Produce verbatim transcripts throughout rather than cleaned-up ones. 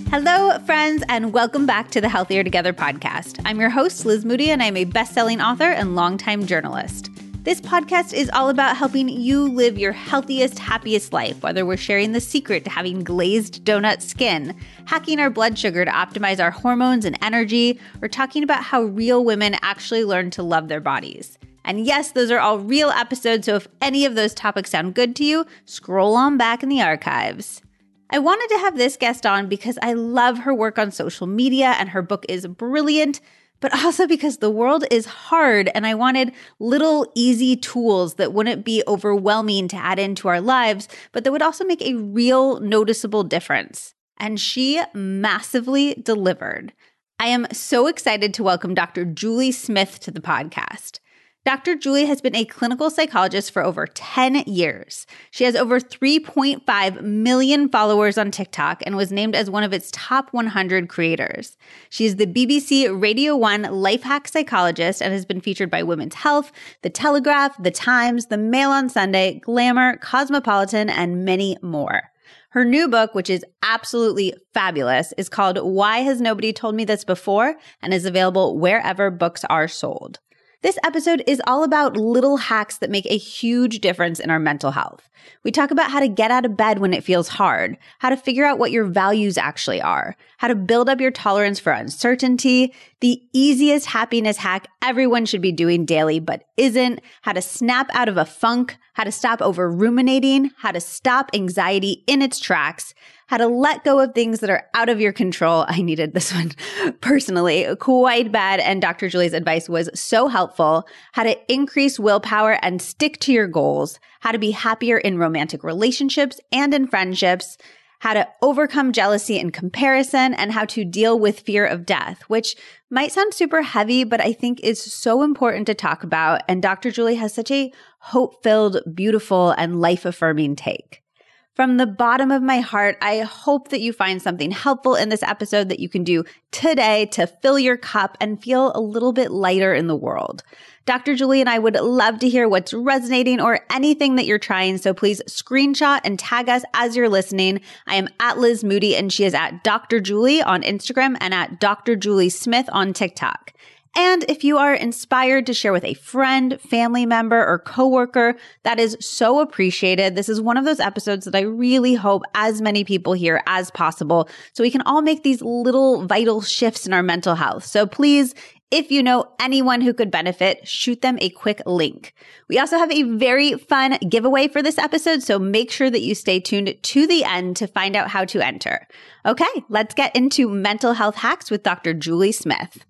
Hello, friends, and welcome back to the Healthier Together podcast. I'm your host, Liz Moody, and I'm a best-selling author and longtime journalist. This podcast is all about helping you live your healthiest, happiest life, whether we're sharing the secret to having glazed donut skin, hacking our blood sugar to optimize our hormones and energy, or talking about how real women actually learn to love their bodies. And yes, those are all real episodes, so if any of those topics sound good to you, scroll on back in the archives. I wanted to have this guest on because I love her work on social media and her book is brilliant, but also because the world is hard and I wanted little easy tools that wouldn't be overwhelming to add into our lives, but that would also make a real noticeable difference. And she massively delivered. I am so excited to welcome Doctor Julie Smith to the podcast. Doctor Julie has been a clinical psychologist for over ten years. She has over three point five million followers on TikTok and was named as one of its top one hundred creators. She is the B B C Radio one life hack psychologist and has been featured by Women's Health, The Telegraph, The Times, The Mail on Sunday, Glamour, Cosmopolitan, and many more. Her new book, which is absolutely fabulous, is called Why Has Nobody Told Me This Before? And is available wherever books are sold. This episode is all about little hacks that make a huge difference in our mental health. We talk about how to get out of bed when it feels hard, how to figure out what your values actually are, how to build up your tolerance for uncertainty, the easiest happiness hack everyone should be doing daily but isn't, how to snap out of a funk, how to stop over ruminating, how to stop anxiety in its tracks, how to let go of things that are out of your control. I needed this one personally quite bad, and Doctor Julie's advice was so helpful. How to increase willpower and stick to your goals, how to be happier in romantic relationships and in friendships, how to overcome jealousy and comparison, and how to deal with fear of death, which might sound super heavy, but I think is so important to talk about. And Doctor Julie has such a hope-filled, beautiful, and life-affirming take. From the bottom of my heart, I hope that you find something helpful in this episode that you can do today to fill your cup and feel a little bit lighter in the world. Doctor Julie and I would love to hear what's resonating or anything that you're trying, so please screenshot and tag us as you're listening. I am at Liz Moody and she is at Doctor Julie on Instagram and at Doctor Julie Smith on TikTok. And if you are inspired to share with a friend, family member, or coworker, that is so appreciated. This is one of those episodes that I really hope as many people hear as possible so we can all make these little vital shifts in our mental health. So please, if you know anyone who could benefit, shoot them a quick link. We also have a very fun giveaway for this episode, so make sure that you stay tuned to the end to find out how to enter. Okay, let's get into mental health hacks with Doctor Julie Smith.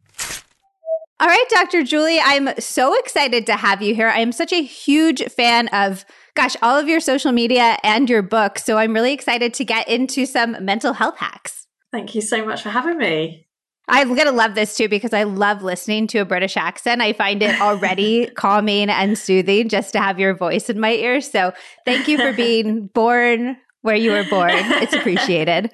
All right, Doctor Julie, I'm so excited to have you here. I am such a huge fan of, gosh, all of your social media and your book. So I'm really excited to get into some mental health hacks. Thank you so much for having me. I'm going to love this too because I love listening to a British accent. I find it already calming and soothing just to have your voice in my ears. So thank you for being born where you were born. It's appreciated.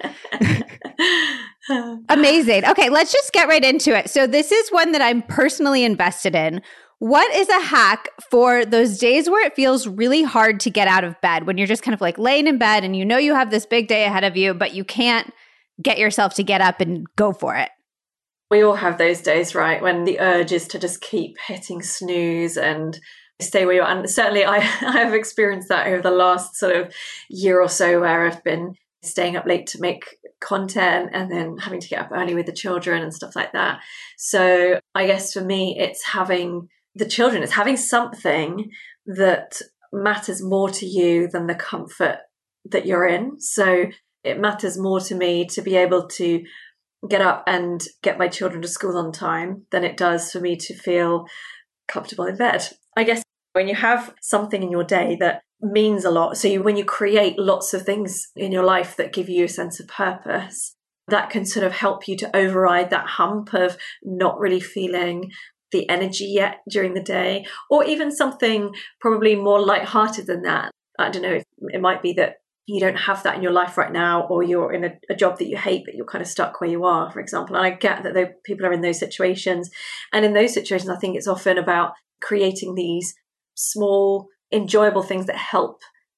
Amazing. Okay, let's just get right into it. So this is one that I'm personally invested in. What is a hack for those days where it feels really hard to get out of bed, when you're just kind of like laying in bed and you know you have this big day ahead of you, but you can't get yourself to get up and go for it? We all have those days, right? When the urge is to just keep hitting snooze and stay where you are. And certainly I, I have experienced that over the last sort of year or so, where I've been staying up late to make content and then having to get up early with the children and stuff like that. So I guess for me, it's having the children, it's having something that matters more to you than the comfort that you're in. So it matters more to me to be able to get up and get my children to school on time than it does for me to feel comfortable in bed. I guess when you have something in your day that means a lot, so you, when you create lots of things in your life that give you a sense of purpose, that can sort of help you to override that hump of not really feeling the energy yet during the day, or even something probably more lighthearted than that. I don't know, it might be that you don't have that in your life right now, or you're in a, a job that you hate, but you're kind of stuck where you are, for example. And I get that though people are in those situations. And in those situations, I think it's often about creating these small, enjoyable things that help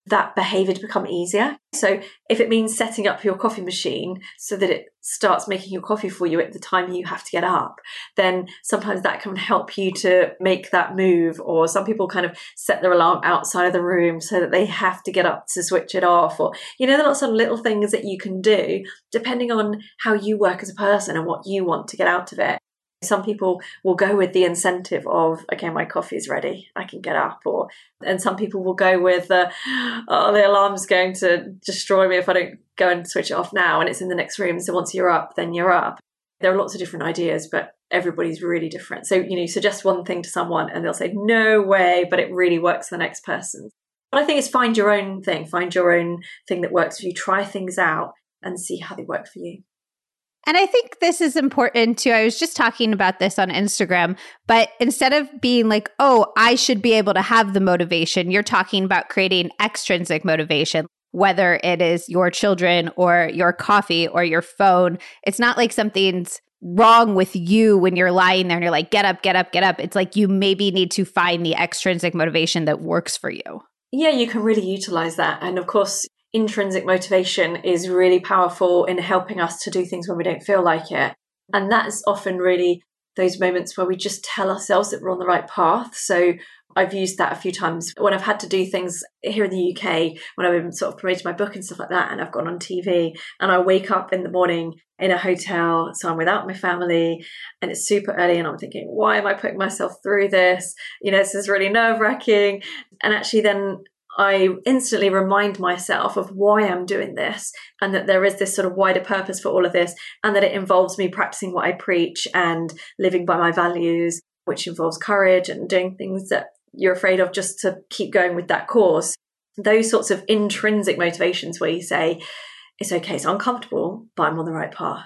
that behavior to become easier. So if it means setting up your coffee machine so that it starts making your coffee for you at the time you have to get up, then sometimes that can help you to make that move. Or some people kind of set their alarm outside of the room so that they have to get up to switch it off. Or, you know, there are lots of little things that you can do depending on how you work as a person and what you want to get out of it. Some people will go with the incentive of, okay, my coffee's ready, I can get up. Or, and some people will go with, uh, oh, the alarm's going to destroy me if I don't go and switch it off now, and it's in the next room. So once you're up, then you're up. There are lots of different ideas, but everybody's really different. So, you know, you suggest one thing to someone and they'll say, no way, but it really works for the next person. But I think it's find your own thing, find your own thing that works for you, try things out and see how they work for you. And I think this is important too. I was just talking about this on Instagram, but instead of being like, oh, I should be able to have the motivation, you're talking about creating extrinsic motivation, whether it is your children or your coffee or your phone. It's not like something's wrong with you when you're lying there and you're like, get up, get up, get up. It's like you maybe need to find the extrinsic motivation that works for you. Yeah, you can really utilize that. And of course, intrinsic motivation is really powerful in helping us to do things when we don't feel like it. And that's often really those moments where we just tell ourselves that we're on the right path. So I've used that a few times when I've had to do things here in the U K, when I've been sort of promoting my book and stuff like that, and I've gone on T V and I wake up in the morning in a hotel, so I'm without my family and it's super early and I'm thinking, why am I putting myself through this? You know, this is really nerve-wracking. And actually then I instantly remind myself of why I'm doing this and that there is this sort of wider purpose for all of this and that it involves me practicing what I preach and living by my values, which involves courage and doing things that you're afraid of just to keep going with that course. Those sorts of intrinsic motivations where you say, it's okay, it's uncomfortable, but I'm on the right path.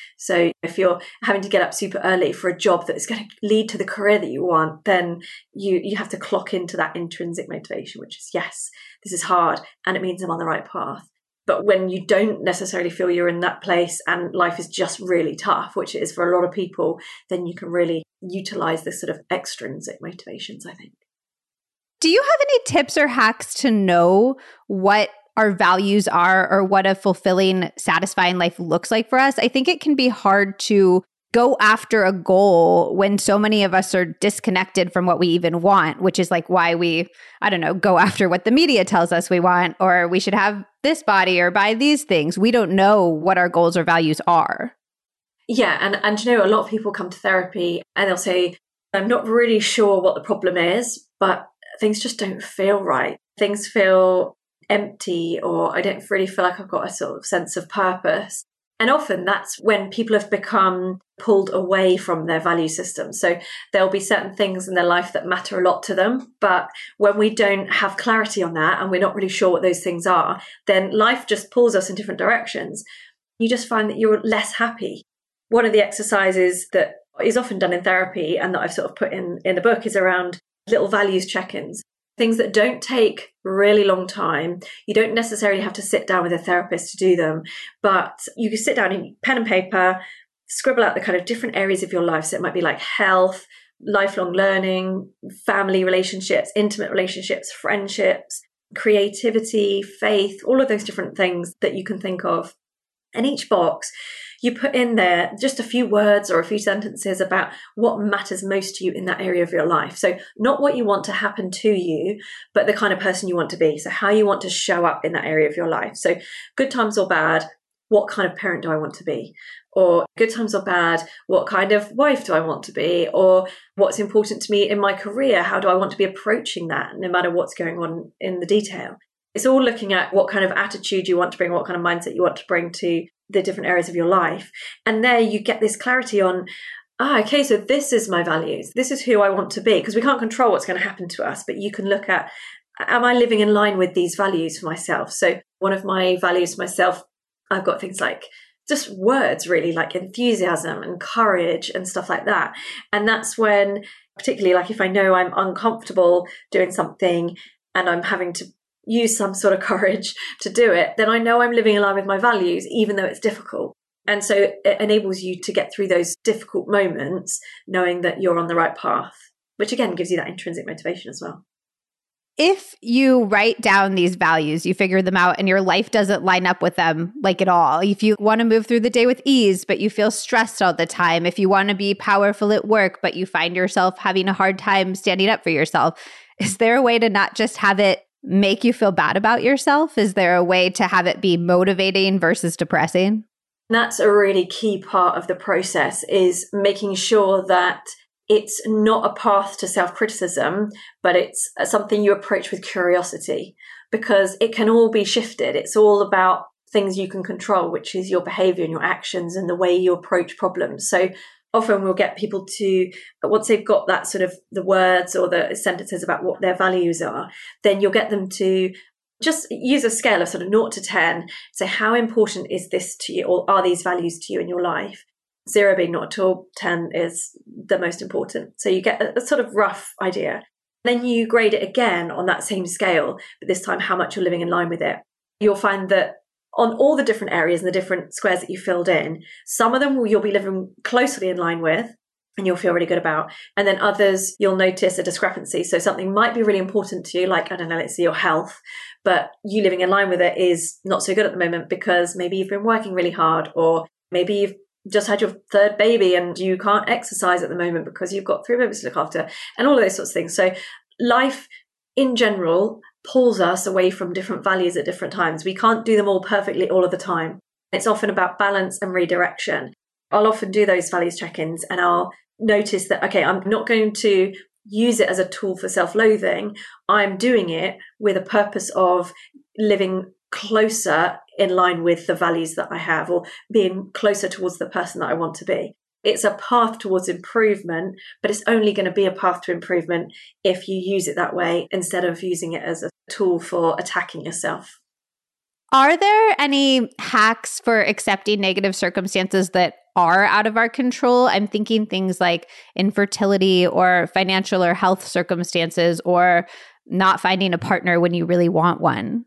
So if you're having to get up super early for a job that is going to lead to the career that you want, then you, you have to clock into that intrinsic motivation, which is, yes, this is hard and it means I'm on the right path. But when you don't necessarily feel you're in that place and life is just really tough, which it is for a lot of people, then you can really utilize this sort of extrinsic motivations, I think. Do you have any tips or hacks to know what our values are or what a fulfilling, satisfying life looks like for us? I think it can be hard to go after a goal when so many of us are disconnected from what we even want, which is like why we, I don't know, go after what the media tells us we want, or we should have this body or buy these things. We don't know what our goals or values are. Yeah. And, and you know, a lot of people come to therapy and they'll say, I'm not really sure what the problem is, but things just don't feel right. Things feel empty, or I don't really feel like I've got a sort of sense of purpose. And often that's when people have become pulled away from their value system. So there'll be certain things in their life that matter a lot to them. But when we don't have clarity on that and we're not really sure what those things are, then life just pulls us in different directions. You just find that you're less happy. One of the exercises that is often done in therapy and that I've sort of put in, in the book is around little values check-ins. Things that don't take really long time. You don't necessarily have to sit down with a therapist to do them, but you can sit down in pen and paper, scribble out the kind of different areas of your life. So it might be like health, lifelong learning, family relationships, intimate relationships, friendships, creativity, faith, all of those different things that you can think of. And each box, you put in there just a few words or a few sentences about what matters most to you in that area of your life. So not what you want to happen to you, but the kind of person you want to be. So how you want to show up in that area of your life. So good times or bad, what kind of parent do I want to be? Or good times or bad, what kind of wife do I want to be? Or what's important to me in my career? How do I want to be approaching that, no matter what's going on in the detail? It's all looking at what kind of attitude you want to bring, what kind of mindset you want to bring to the different areas of your life. And there you get this clarity on, ah, okay, so this is my values. This is who I want to be, because we can't control what's going to happen to us, but you can look at, am I living in line with these values for myself? So one of my values for myself, I've got things like just words really, like enthusiasm and courage and stuff like that. And that's when, particularly like if I know I'm uncomfortable doing something and I'm having to use some sort of courage to do it, then I know I'm living in line with my values, even though it's difficult. And so it enables you to get through those difficult moments, knowing that you're on the right path, which again gives you that intrinsic motivation as well. If you write down these values, you figure them out and your life doesn't line up with them like at all. If you want to move through the day with ease, but you feel stressed all the time, if you want to be powerful at work, but you find yourself having a hard time standing up for yourself, is there a way to not just have it make you feel bad about yourself? Is there a way to have it be motivating versus depressing? That's a really key part of the process, is making sure that it's not a path to self-criticism, but it's something you approach with curiosity, because it can all be shifted. It's all about things you can control, which is your behavior and your actions and the way you approach problems. So often we'll get people to, once they've got that sort of the words or the sentences about what their values are, then you'll get them to just use a scale of sort of zero to ten. So how important is this to you, or are these values to you in your life? Zero being not at all, ten is the most important. So you get a, a sort of rough idea. Then you grade it again on that same scale, but this time how much you're living in line with it. You'll find that on all the different areas and the different squares that you filled in, some of them you'll be living closely in line with and you'll feel really good about. And then others, you'll notice a discrepancy. So something might be really important to you, like, I don't know, let's say your health, but you living in line with it is not so good at the moment because maybe you've been working really hard, or maybe you've just had your third baby and you can't exercise at the moment because you've got three babies to look after, and all of those sorts of things. So life in general pulls us away from different values at different times. We can't do them all perfectly all of the time. It's often about balance and redirection. I'll often do those values check-ins and I'll notice that, okay, I'm not going to use it as a tool for self-loathing. I'm doing it with a purpose of living closer in line with the values that I have, or being closer towards the person that I want to be. It's a path towards improvement, but it's only going to be a path to improvement if you use it that way instead of using it as a tool for attacking yourself. Are there any hacks for accepting negative circumstances that are out of our control? I'm thinking things like infertility or financial or health circumstances, or not finding a partner when you really want one.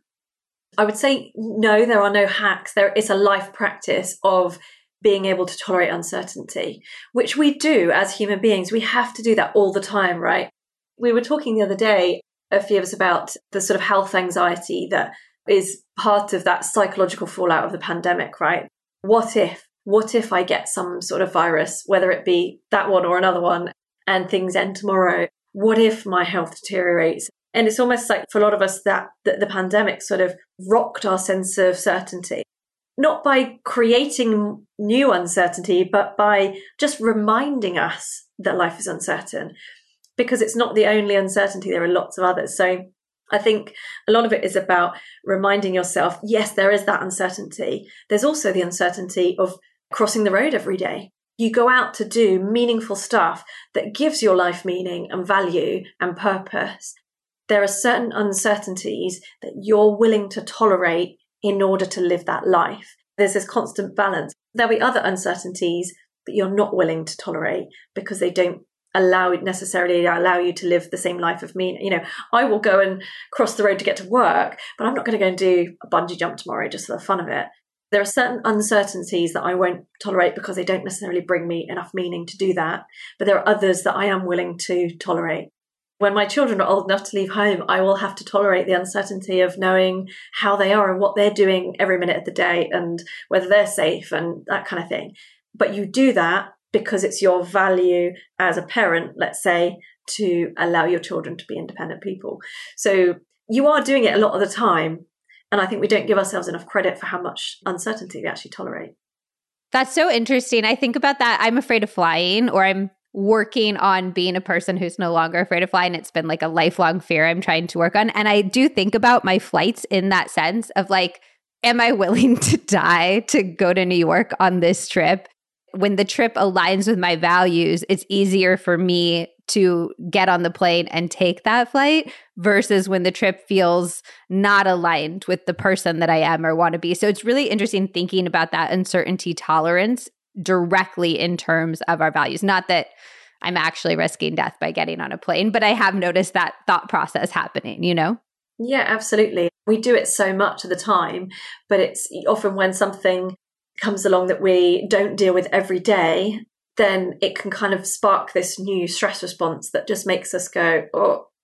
I would say no, there are no hacks. There is a life practice of being able to tolerate uncertainty, which we do as human beings. We have to do that all the time, right? We were talking the other day, a few of us, about the sort of health anxiety that is part of that psychological fallout of the pandemic, right? What if, what if I get some sort of virus, whether it be that one or another one, and things end tomorrow? What if my health deteriorates? And it's almost like for a lot of us that, that the pandemic sort of rocked our sense of certainty. Not by creating new uncertainty, but by just reminding us that life is uncertain, because it's not the only uncertainty. There are lots of others. So I think a lot of it is about reminding yourself, yes, there is that uncertainty. There's also the uncertainty of crossing the road every day. You go out to do meaningful stuff that gives your life meaning and value and purpose. There are certain uncertainties that you're willing to tolerate in order to live that life. There's this constant balance. There'll be other uncertainties that you're not willing to tolerate because they don't allow necessarily allow you to live the same life of meaning. You know, I will go and cross the road to get to work, but I'm not going to go and do a bungee jump tomorrow just for the fun of it. There are certain uncertainties that I won't tolerate because they don't necessarily bring me enough meaning to do that. But there are others that I am willing to tolerate. When my children are old enough to leave home, I will have to tolerate the uncertainty of knowing how they are and what they're doing every minute of the day and whether they're safe and that kind of thing. But you do that because it's your value as a parent, let's say, to allow your children to be independent people. So you are doing it a lot of the time. And I think we don't give ourselves enough credit for how much uncertainty we actually tolerate. That's so interesting. I think about that. I'm afraid of flying, or I'm working on being a person who's no longer afraid of flying. It's been like a lifelong fear I'm trying to work on. And I do think about my flights in that sense of like, am I willing to die to go to New York on this trip? When the trip aligns with my values, it's easier for me to get on the plane and take that flight versus when the trip feels not aligned with the person that I am or want to be. So it's really interesting thinking about that uncertainty tolerance directly in terms of our values. Not that I'm actually risking death by getting on a plane, but I have noticed that thought process happening, you know? Yeah, absolutely. We do it so much of the time, but it's often when something comes along that we don't deal with every day, then it can kind of spark this new stress response that just makes us go, oh,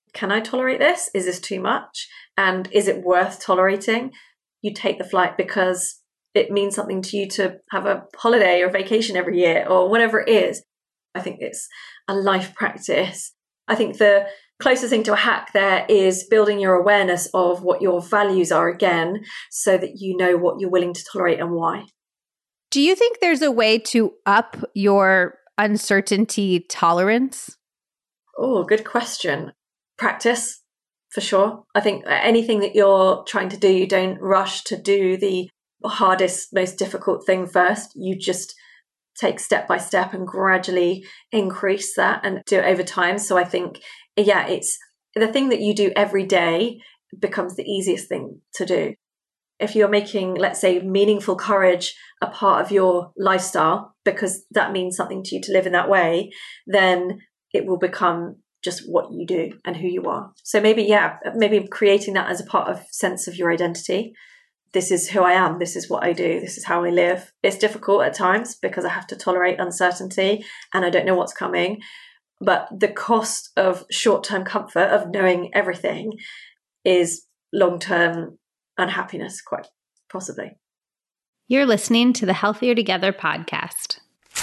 can I tolerate this? Is this too much? And is it worth tolerating? You take the flight because it means something to you to have a holiday or vacation every year or whatever it is. I think it's a life practice. I think the closest thing to a hack there is building your awareness of what your values are again, so that you know what you're willing to tolerate and why. Do you think there's a way to up your uncertainty tolerance? Oh, good question. Practice, for sure. I think anything that you're trying to do, you don't rush to do the hardest, most difficult thing first. You just take step by step and gradually increase that and do it over time. So I think, yeah, it's the thing that you do every day becomes the easiest thing to do. If you're making, let's say, meaningful courage a part of your lifestyle, because that means something to you to live in that way, then it will become just what you do and who you are. So maybe, yeah, maybe creating that as a part of sense of your identity. This is who I am. This is what I do. This is how I live. It's difficult at times because I have to tolerate uncertainty and I don't know what's coming. But the cost of short-term comfort of knowing everything is long-term unhappiness, quite possibly. You're listening to the Healthier Together podcast.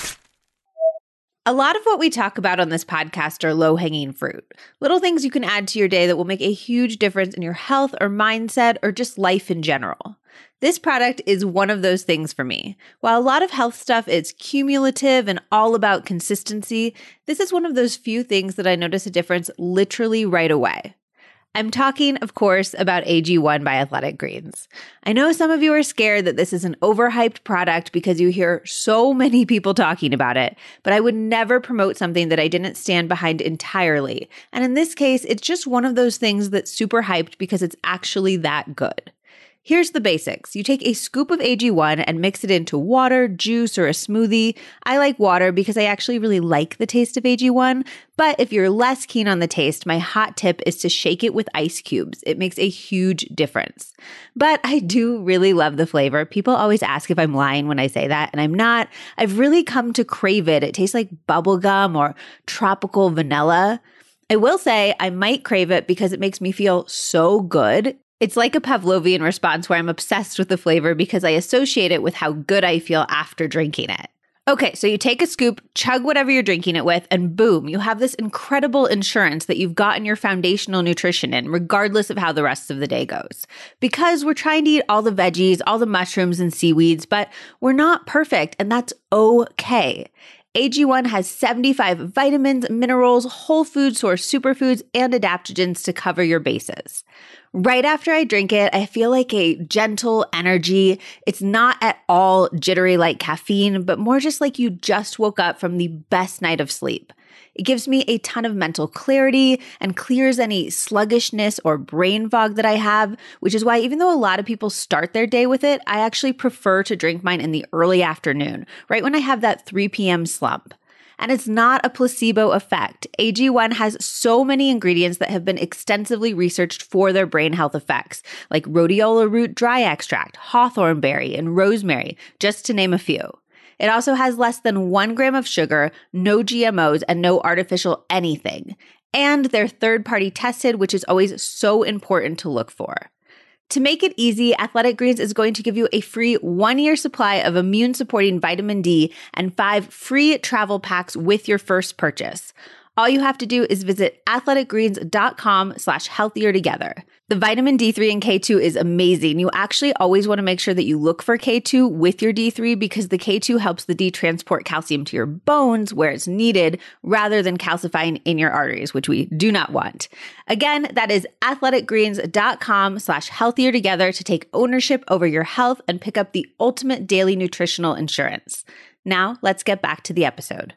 A lot of what we talk about on this podcast are low-hanging fruit, little things you can add to your day that will make a huge difference in your health or mindset or just life in general. This product is one of those things for me. While a lot of health stuff is cumulative and all about consistency, this is one of those few things that I notice a difference literally right away. I'm talking, of course, about A G one by Athletic Greens. I know some of you are scared that this is an overhyped product because you hear so many people talking about it, but I would never promote something that I didn't stand behind entirely. And in this case, it's just one of those things that's super hyped because it's actually that good. Here's the basics. You take a scoop of A G one and mix it into water, juice, or a smoothie. I like water because I actually really like the taste of A G one. But if you're less keen on the taste, my hot tip is to shake it with ice cubes. It makes a huge difference. But I do really love the flavor. People always ask if I'm lying when I say that, and I'm not. I've really come to crave it. It tastes like bubblegum or tropical vanilla. I will say I might crave it because it makes me feel so good. It's like a Pavlovian response where I'm obsessed with the flavor because I associate it with how good I feel after drinking it. Okay, so you take a scoop, chug whatever you're drinking it with, and boom, you have this incredible insurance that you've gotten your foundational nutrition in, regardless of how the rest of the day goes. Because we're trying to eat all the veggies, all the mushrooms and seaweeds, but we're not perfect, and that's okay. A G one has seventy-five vitamins, minerals, whole food source superfoods, and adaptogens to cover your bases. Right after I drink it, I feel like a gentle energy. It's not at all jittery like caffeine, but more just like you just woke up from the best night of sleep. It gives me a ton of mental clarity and clears any sluggishness or brain fog that I have, which is why even though a lot of people start their day with it, I actually prefer to drink mine in the early afternoon, right when I have that three p.m. slump. And it's not a placebo effect. A G one has so many ingredients that have been extensively researched for their brain health effects, like rhodiola root dry extract, hawthorn berry, and rosemary, just to name a few. It also has less than one gram of sugar, no G M Os, and no artificial anything. And they're third-party tested, which is always so important to look for. To make it easy, Athletic Greens is going to give you a free one-year supply of immune-supporting vitamin D and five free travel packs with your first purchase. All you have to do is visit athleticgreens.com slash healthier together. The vitamin D three and K two is amazing. You actually always want to make sure that you look for K two with your D three because the K two helps the D transport calcium to your bones where it's needed rather than calcifying in your arteries, which we do not want. Again, that is athleticgreens.com slash healthier together to take ownership over your health and pick up the ultimate daily nutritional insurance. Now, let's get back to the episode.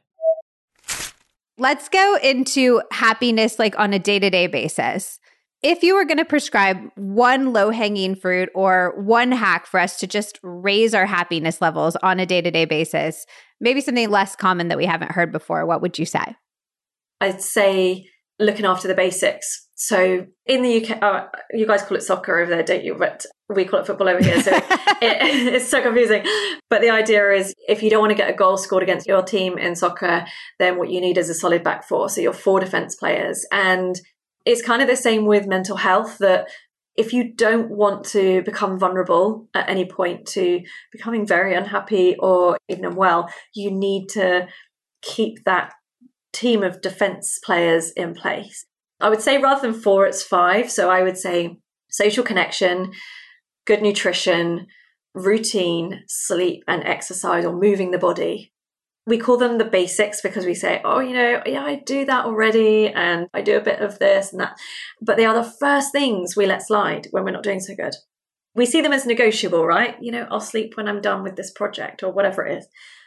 Let's go into happiness like on a day-to-day basis. If you were going to prescribe one low-hanging fruit or one hack for us to just raise our happiness levels on a day-to-day basis, maybe something less common that we haven't heard before, what would you say? I'd say looking after the basics. So in the U K, oh, you guys call it soccer over there, don't you? But we call it football over here. So it, it's so confusing. But the idea is if you don't want to get a goal scored against your team in soccer, then what you need is a solid back four. So your four defense players. And It's kind of the same with mental health, that if you don't want to become vulnerable at any point to becoming very unhappy or even unwell, you need to keep that team of defense players in place. I would say rather than four, it's five. So I would say social connection, good nutrition, routine, sleep, and exercise or moving the body. We call them the basics because we say, oh, you know, yeah, I do that already and I do a bit of this and that. But they are the first things we let slide when we're not doing so good. We see them as negotiable, right? You know, I'll sleep when I'm done with this project or whatever it is.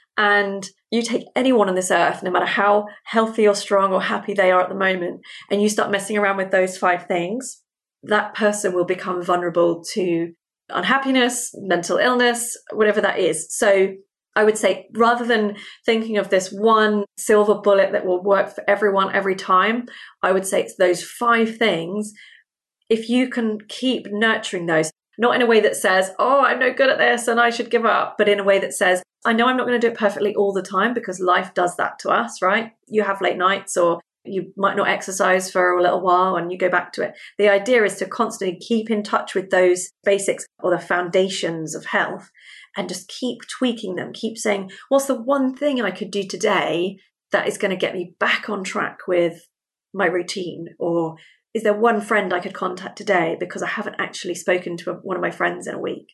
And you take anyone on this earth, no matter how healthy or strong or happy they are at the moment, and you start messing around with those five things, that person will become vulnerable to unhappiness, mental illness, whatever that is. So I would say rather than thinking of this one silver bullet that will work for everyone every time, I would say it's those five things. If you can keep nurturing those, not in a way that says, oh, I'm no good at this and I should give up, but in a way that says, I know I'm not going to do it perfectly all the time because life does that to us, right? You have late nights or you might not exercise for a little while and you go back to it. The idea is to constantly keep in touch with those basics or the foundations of health and just keep tweaking them. Keep saying, what's the one thing I could do today that is going to get me back on track with my routine? Or is there one friend I could contact today because I haven't actually spoken to one of my friends in a week?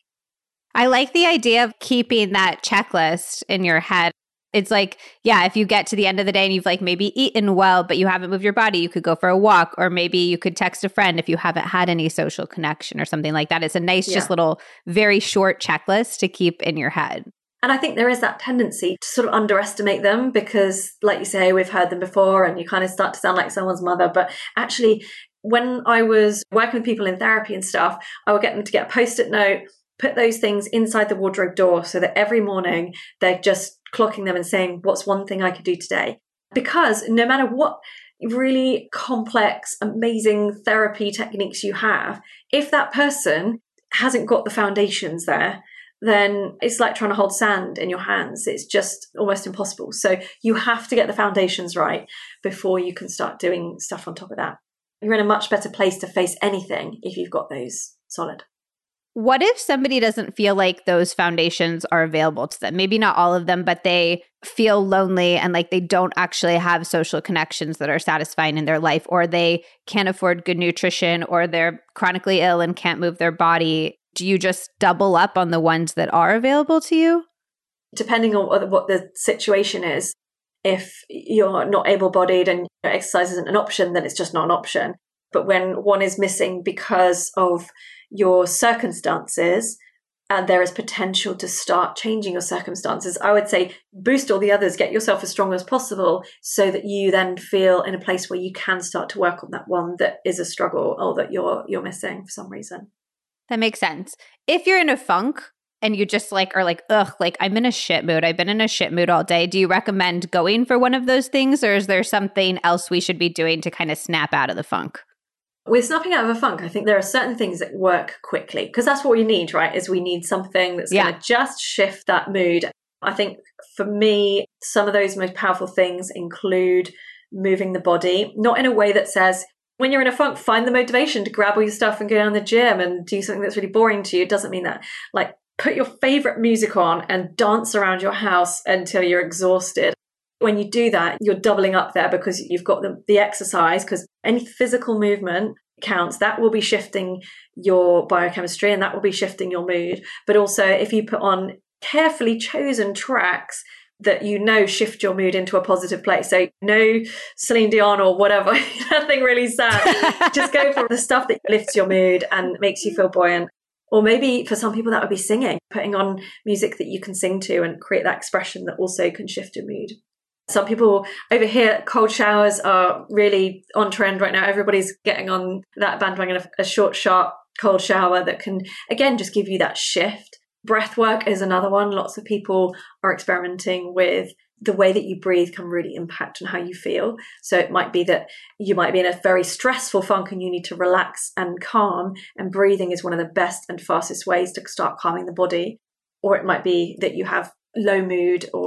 I like the idea of keeping that checklist in your head. It's like, yeah, if you get to the end of the day and you've like maybe eaten well, but you haven't moved your body, you could go for a walk, or maybe you could text a friend if you haven't had any social connection or something like that. It's a nice, yeah. just little, very short checklist to keep in your head. And I think there is that tendency to sort of underestimate them because, like you say, we've heard them before and you kind of start to sound like someone's mother. But actually, when I was working with people in therapy and stuff, I would get them to get a Post-it note, put those things inside the wardrobe door so that every morning they're just clocking them and saying, what's one thing I could do today? Because no matter what really complex, amazing therapy techniques you have, if that person hasn't got the foundations there, then it's like trying to hold sand in your hands. It's just almost impossible. So you have to get the foundations right before you can start doing stuff on top of that. You're in a much better place to face anything if you've got those solid. What if somebody doesn't feel like those foundations are available to them? Maybe not all of them, but they feel lonely and like they don't actually have social connections that are satisfying in their life, or they can't afford good nutrition, or they're chronically ill and can't move their body. Do you just double up on the ones that are available to you? Depending on what the situation is, if you're not able-bodied and exercise isn't an option, then it's just not an option. But when one is missing because of your circumstances and there is potential to start changing your circumstances, I would say boost all the others, get yourself as strong as possible so that you then feel in a place where you can start to work on that one that is a struggle or that you're you're missing for some reason. That makes sense. If you're in a funk and you just like are like, ugh, like I'm in a shit mood, I've been in a shit mood all day, do you recommend going for one of those things, or is there something else we should be doing to kind of snap out of the funk? With snapping out of a funk, I think there are certain things that work quickly because that's what we need, right? Is we need something that's yeah. going to just shift that mood. I think for me, some of those most powerful things include moving the body, not in a way that says, when you're in a funk, find the motivation to grab all your stuff and go down the gym and do something that's really boring to you. It doesn't mean that. Like, put your favorite music on and dance around your house until you're exhausted. When you do that, you're doubling up there because you've got the, the exercise, because any physical movement counts. That will be shifting your biochemistry and that will be shifting your mood. But also if you put on carefully chosen tracks that you know shift your mood into a positive place. So no Celine Dion or whatever, nothing really sad. Just go for the stuff that lifts your mood and makes you feel buoyant. Or maybe for some people that would be singing, putting on music that you can sing to and create that expression that also can shift your mood. Some people over here, cold showers are really on trend right now. Everybody's getting on that bandwagon of a short, sharp, cold shower that can, again, just give you that shift. Breath work is another one. Lots of people are experimenting with the way that you breathe can really impact on how you feel. So it might be that you might be in a very stressful funk and you need to relax and calm, and breathing is one of the best and fastest ways to start calming the body. Or it might be that you have low mood or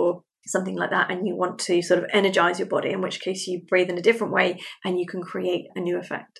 something like that, and you want to sort of energize your body, in which case you breathe in a different way and you can create a new effect.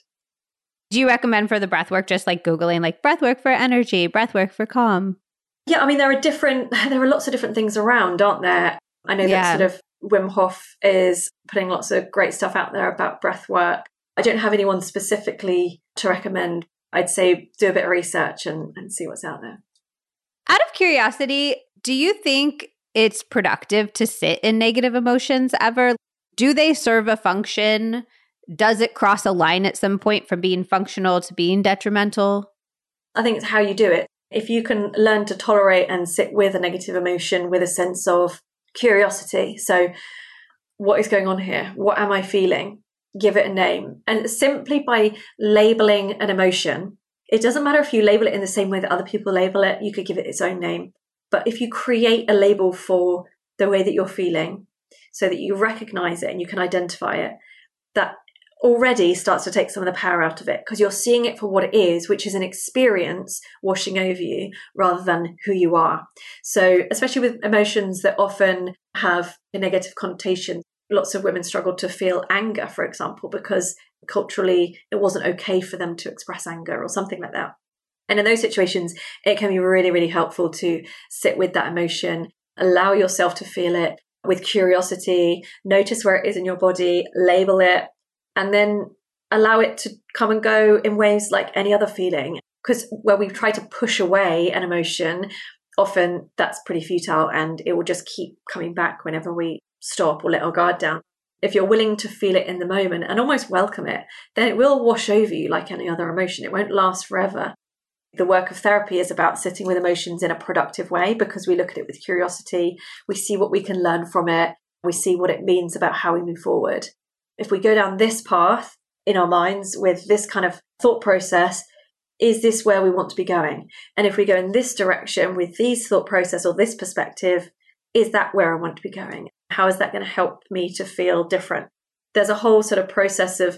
Do you recommend for the breath work just like Googling like breath work for energy, breath work for calm? Yeah, I mean, there are different, there are lots of different things around, aren't there? I know yeah. that sort of Wim Hof is putting lots of great stuff out there about breath work. I don't have anyone specifically to recommend. I'd say do a bit of research and, and see what's out there. Out of curiosity, do you think it's productive to sit in negative emotions ever? Do they serve a function? Does it cross a line at some point from being functional to being detrimental? I think it's how you do it. If you can learn to tolerate and sit with a negative emotion with a sense of curiosity. So what is going on here? What am I feeling? Give it a name. And simply by labeling an emotion, it doesn't matter if you label it in the same way that other people label it, you could give it its own name. But if you create a label for the way that you're feeling so that you recognize it and you can identify it, that already starts to take some of the power out of it, because you're seeing it for what it is, which is an experience washing over you rather than who you are. So especially with emotions that often have a negative connotation, lots of women struggle to feel anger, for example, because culturally it wasn't okay for them to express anger or something like that. And in those situations, it can be really, really helpful to sit with that emotion, allow yourself to feel it with curiosity, notice where it is in your body, label it, and then allow it to come and go in ways like any other feeling. Because where we try to push away an emotion, often that's pretty futile and it will just keep coming back whenever we stop or let our guard down. If you're willing to feel it in the moment and almost welcome it, then it will wash over you like any other emotion. It won't last forever. The work of therapy is about sitting with emotions in a productive way, because we look at it with curiosity. We see what we can learn from it. We see what it means about how we move forward. If we go down this path in our minds with this kind of thought process, is this where we want to be going? And if we go in this direction with these thought process or this perspective, is that where I want to be going? How is that going to help me to feel different? There's a whole sort of process of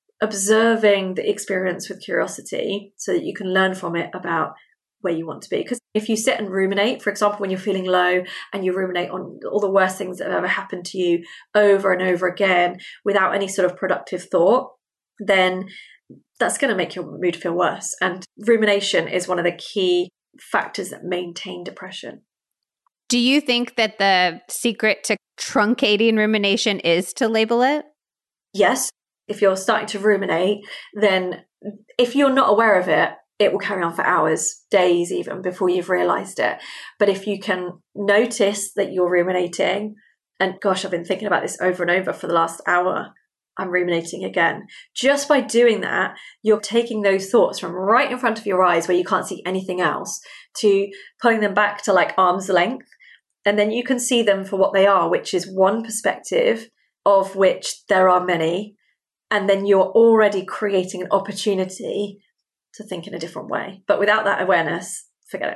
observing the experience with curiosity so that you can learn from it about where you want to be. Because if you sit and ruminate, for example, when you're feeling low and you ruminate on all the worst things that have ever happened to you over and over again without any sort of productive thought, then that's going to make your mood feel worse. And rumination is one of the key factors that maintain depression. Do you think that the secret to truncating rumination is to label it? Yes. If you're starting to ruminate, then if you're not aware of it, it will carry on for hours, days even, before you've realized it. But if you can notice that you're ruminating, and gosh, I've been thinking about this over and over for the last hour, I'm ruminating again. Just by doing that, you're taking those thoughts from right in front of your eyes where you can't see anything else to pulling them back to like arm's length. And then you can see them for what they are, which is one perspective of which there are many. And then you're already creating an opportunity to think in a different way. But without that awareness, forget it.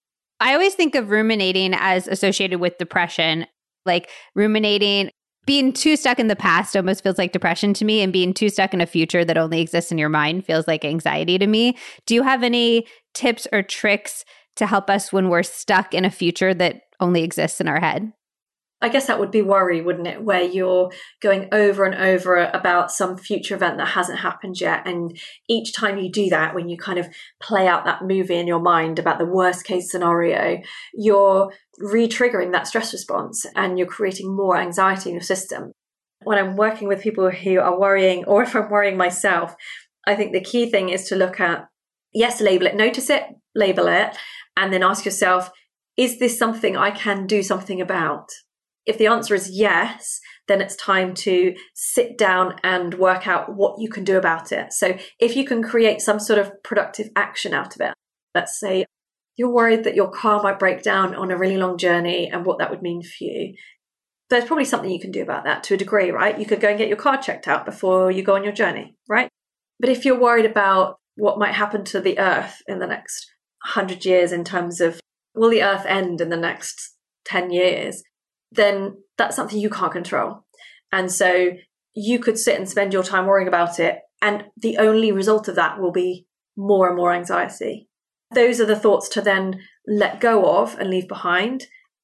I always think of ruminating as associated with depression. Like ruminating, being too stuck in the past almost feels like depression to me, and being too stuck in a future that only exists in your mind feels like anxiety to me. Do you have any tips or tricks to help us when we're stuck in a future that only exists in our head? I guess that would be worry, wouldn't it? Where you're going over and over about some future event that hasn't happened yet. And each time you do that, when you kind of play out that movie in your mind about the worst case scenario, you're re-triggering that stress response and you're creating more anxiety in your system. When I'm working with people who are worrying, or if I'm worrying myself, I think the key thing is to look at, yes, label it, notice it, label it, and then ask yourself, is this something I can do something about? If the answer is yes, then it's time to sit down and work out what you can do about it. So if you can create some sort of productive action out of it, let's say you're worried that your car might break down on a really long journey and what that would mean for you. There's probably something you can do about that to a degree, right? You could go and get your car checked out before you go on your journey, right? But if you're worried about what might happen to the earth in the next one hundred years in terms of, will the earth end in the next ten years? Then that's something you can't control. And so you could sit and spend your time worrying about it. And the only result of that will be more and more anxiety. Those are the thoughts to then let go of and leave behind.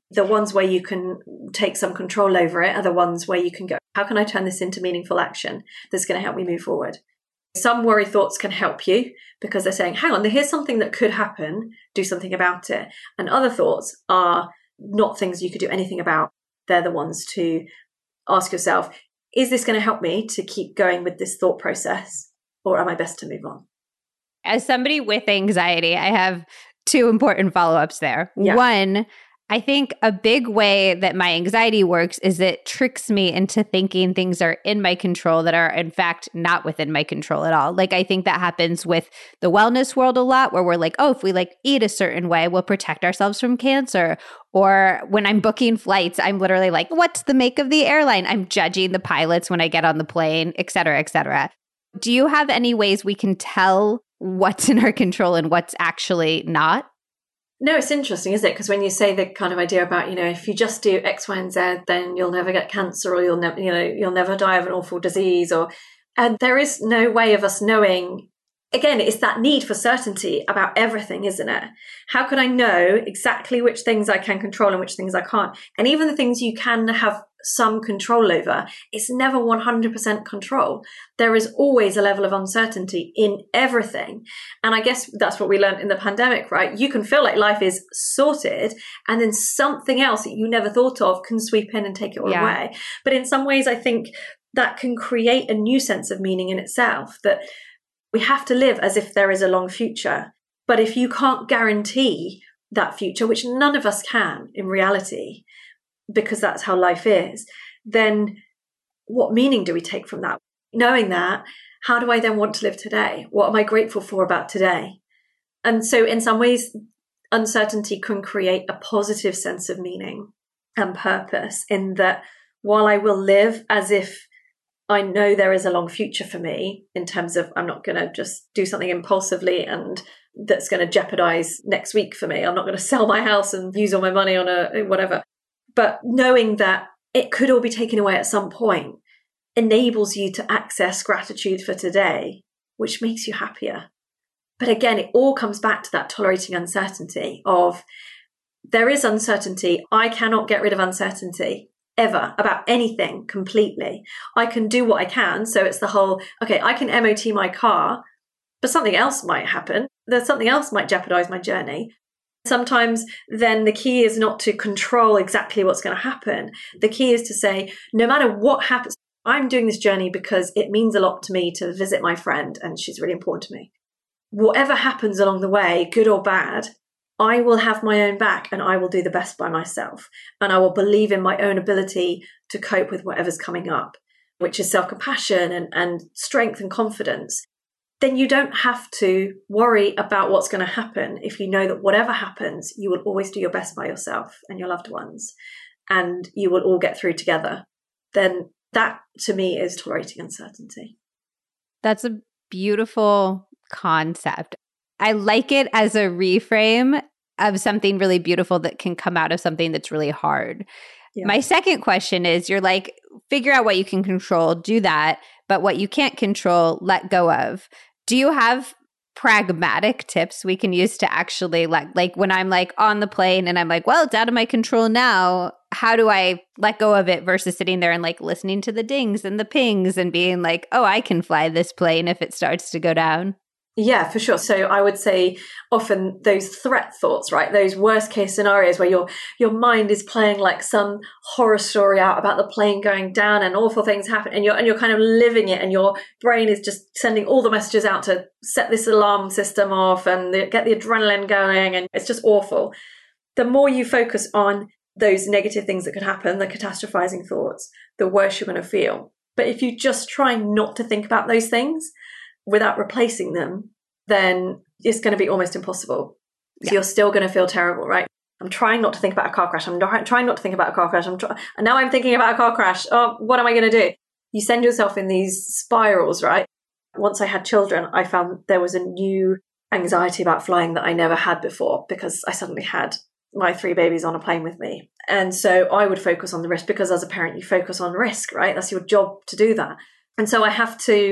The ones where you can take some control over it are the ones where you can go, how can I turn this into meaningful action that's going to help me move forward? Some worry thoughts can help you because they're saying, hang on, here's something that could happen, do something about it. And other thoughts are not things you could do anything about. They're the ones to ask yourself, is this going to help me to keep going with this thought process, or am I best to move on? As somebody with anxiety, I have two important follow-ups there. Yeah. One, I think a big way that my anxiety works is it tricks me into thinking things are in my control that are in fact not within my control at all. Like I think that happens with the wellness world a lot where we're like, oh, if we like eat a certain way, we'll protect ourselves from cancer. Or when I'm booking flights, I'm literally like, what's the make of the airline? I'm judging the pilots when I get on the plane, et cetera, et cetera. Do you have any ways we can tell what's in our control and what's actually not? No, it's interesting, isn't it? Because when you say the kind of idea about, you know, if you just do X, Y, and Z, then you'll never get cancer, or you'll never, you know, you'll never die of an awful disease, or, and there is no way of us knowing. Again, it's that need for certainty about everything, isn't it? How could I know exactly which things I can control and which things I can't? And even the things you can have some control over, it's never one hundred percent control. There is always a level of uncertainty in everything. And I guess that's what we learned in the pandemic, right? You can feel like life is sorted, and then something else that you never thought of can sweep in and take it all yeah. away. But in some ways, I think that can create a new sense of meaning in itself, that we have to live as if there is a long future. But if you can't guarantee that future, which none of us can in reality, because that's how life is, then what meaning do we take from that? Knowing that, how do I then want to live today? What am I grateful for about today? And so in some ways, uncertainty can create a positive sense of meaning and purpose, in that while I will live as if I know there is a long future for me, in terms of I'm not going to just do something impulsively and that's going to jeopardize next week for me. I'm not going to sell my house and use all my money on a whatever. But knowing that it could all be taken away at some point enables you to access gratitude for today, which makes you happier. But again, it all comes back to that tolerating uncertainty of, there is uncertainty. I cannot get rid of uncertainty ever about anything completely. I can do what I can. So it's the whole, okay, I can M O T my car, but something else might happen. There's something else might jeopardize my journey. Sometimes then the key is not to control exactly what's going to happen. The key is to say, no matter what happens, I'm doing this journey because it means a lot to me to visit my friend and she's really important to me. Whatever happens along the way, good or bad, I will have my own back and I will do the best by myself. And I will believe in my own ability to cope with whatever's coming up, which is self-compassion and, and strength and confidence. Then you don't have to worry about what's going to happen if you know that whatever happens, you will always do your best by yourself and your loved ones, and you will all get through together. Then that, to me, is tolerating uncertainty. That's a beautiful concept. I like it as a reframe of something really beautiful that can come out of something that's really hard. Yeah. My second question is, you're like, figure out what you can control, do that, but what you can't control, let go of. Do you have pragmatic tips we can use to actually let, like when I'm like on the plane and I'm like, well, it's out of my control now, how do I let go of it versus sitting there and like listening to the dings and the pings and being like, oh, I can fly this plane if it starts to go down? Yeah, for sure. So I would say often those threat thoughts, right? Those worst case scenarios where your your mind is playing like some horror story out about the plane going down and awful things happen, and you're and you're kind of living it, and your brain is just sending all the messages out to set this alarm system off and the, get the adrenaline going, and it's just awful. The more you focus on those negative things that could happen, the catastrophizing thoughts, the worse you're going to feel. But if you just try not to think about those things without replacing them, then it's going to be almost impossible. So yeah. You're still going to feel terrible, right? I'm trying not to think about a car crash. I'm not, trying not to think about a car crash. I'm try- and now I'm thinking about a car crash. Oh, what am I going to do? You send yourself in these spirals, right? Once I had children, I found there was a new anxiety about flying that I never had before, because I suddenly had my three babies on a plane with me. And so I would focus on the risk, because as a parent, you focus on risk, right? That's your job to do that. And so I have to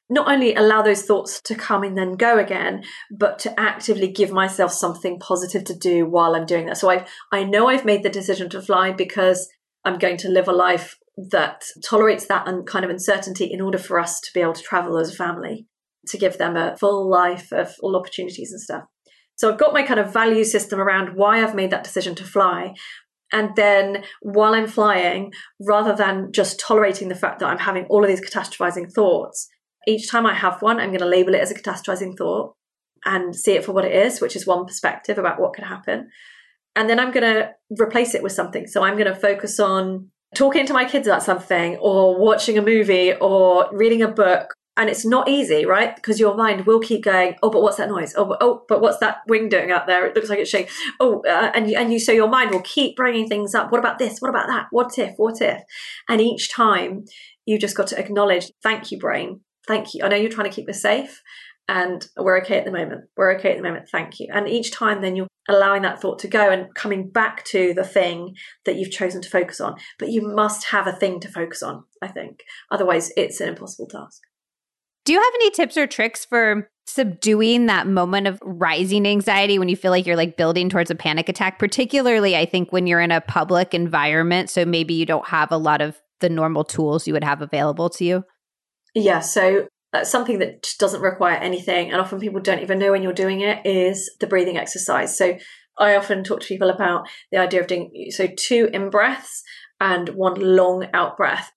not only allow those thoughts to come and then go again, but to actively give myself something positive to do while I'm doing that. So I I know I've made the decision to fly because I'm going to live a life that tolerates that un- kind of uncertainty in order for us to be able to travel as a family, to give them a full life of all opportunities and stuff. So I've got my kind of value system around why I've made that decision to fly. And then while I'm flying, rather than just tolerating the fact that I'm having all of these catastrophizing thoughts, each time I have one, I'm going to label it as a catastrophizing thought and see it for what it is, which is one perspective about what could happen. And then I'm going to replace it with something. So I'm going to focus on talking to my kids about something, or watching a movie, or reading a book. And it's not easy, right? Because your mind will keep going, oh, but what's that noise? Oh, but, oh, but what's that wing doing out there? It looks like it's shaking. Oh, uh, and, you, and you, so your mind will keep bringing things up. What about this? What about that? What if? What if? And each time you've just got to acknowledge, thank you, brain. Thank you. I know you're trying to keep us safe, and we're okay at the moment. We're okay at the moment. Thank you. And each time then you're allowing that thought to go and coming back to the thing that you've chosen to focus on. But you must have a thing to focus on, I think. Otherwise, it's an impossible task. Do you have any tips or tricks for subduing that moment of rising anxiety when you feel like you're like building towards a panic attack? Particularly, I think when you're in a public environment, so maybe you don't have a lot of the normal tools you would have available to you. Yeah, so that's something that just doesn't require anything, and often people don't even know when you're doing it, is the breathing exercise. So I often talk to people about the idea of doing so two in breaths and one long out breath.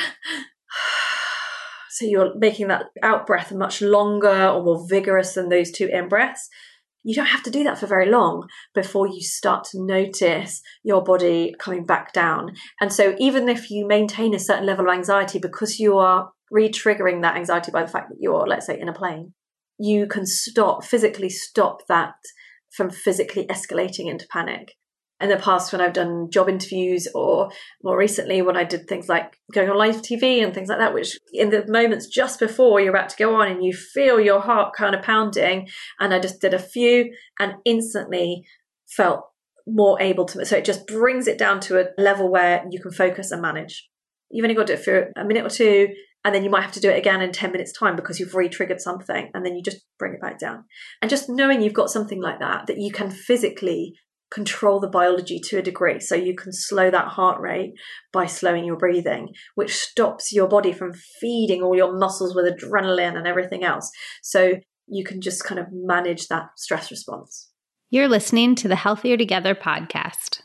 So you're making that out breath much longer or more vigorous than those two in breaths. You don't have to do that for very long before you start to notice your body coming back down. And so even if you maintain a certain level of anxiety because you are re-triggering that anxiety by the fact that you're, let's say, in a plane, you can stop, physically stop that from physically escalating into panic. In the past, when I've done job interviews, or more recently when I did things like going on live T V and things like that, which in the moments just before you're about to go on and you feel your heart kind of pounding, and I just did a few and instantly felt more able to, so it just brings it down to a level where you can focus and manage. You've only got to do it for a minute or two, and then you might have to do it again in ten minutes time because you've re-triggered something, and then you just bring it back down. And just knowing you've got something like that, that you can physically control the biology to a degree. So you can slow that heart rate by slowing your breathing, which stops your body from feeding all your muscles with adrenaline and everything else. So you can just kind of manage that stress response. You're listening to the Healthier Together podcast.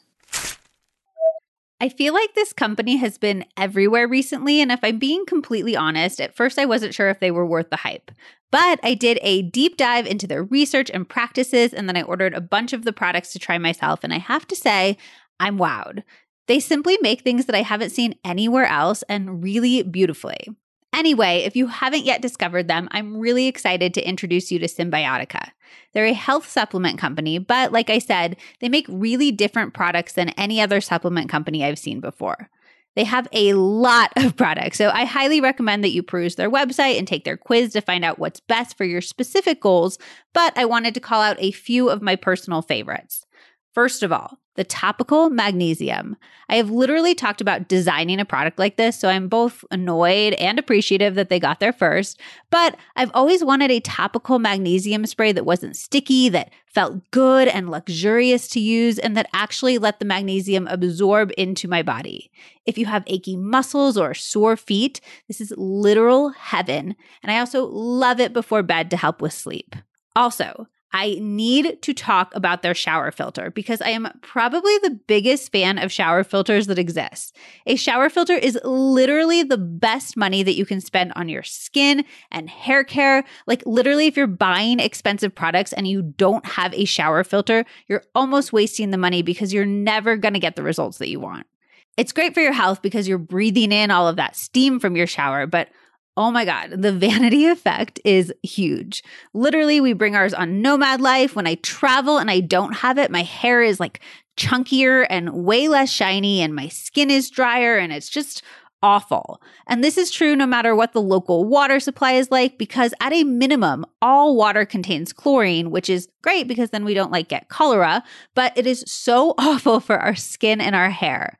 I feel like this company has been everywhere recently, and if I'm being completely honest, at first I wasn't sure if they were worth the hype. But I did a deep dive into their research and practices, and then I ordered a bunch of the products to try myself, and I have to say, I'm wowed. They simply make things that I haven't seen anywhere else, and really beautifully. Anyway, if you haven't yet discovered them, I'm really excited to introduce you to Cymbiotika. They're a health supplement company, but like I said, they make really different products than any other supplement company I've seen before. They have a lot of products, so I highly recommend that you peruse their website and take their quiz to find out what's best for your specific goals, but I wanted to call out a few of my personal favorites. First of all, the topical magnesium. I have literally talked about designing a product like this, so I'm both annoyed and appreciative that they got there first, but I've always wanted a topical magnesium spray that wasn't sticky, that felt good and luxurious to use, and that actually let the magnesium absorb into my body. If you have achy muscles or sore feet, this is literal heaven, and I also love it before bed to help with sleep. Also, I need to talk about their shower filter because I am probably the biggest fan of shower filters that exist. A shower filter is literally the best money that you can spend on your skin and hair care. Like literally, if you're buying expensive products and you don't have a shower filter, you're almost wasting the money because you're never going to get the results that you want. It's great for your health because you're breathing in all of that steam from your shower, but oh my God, the vanity effect is huge. Literally, we bring ours on nomad life. When I travel and I don't have it, my hair is like chunkier and way less shiny, and my skin is drier, and it's just awful. And this is true no matter what the local water supply is like, because at a minimum, all water contains chlorine, which is great because then we don't like get cholera, but it is so awful for our skin and our hair.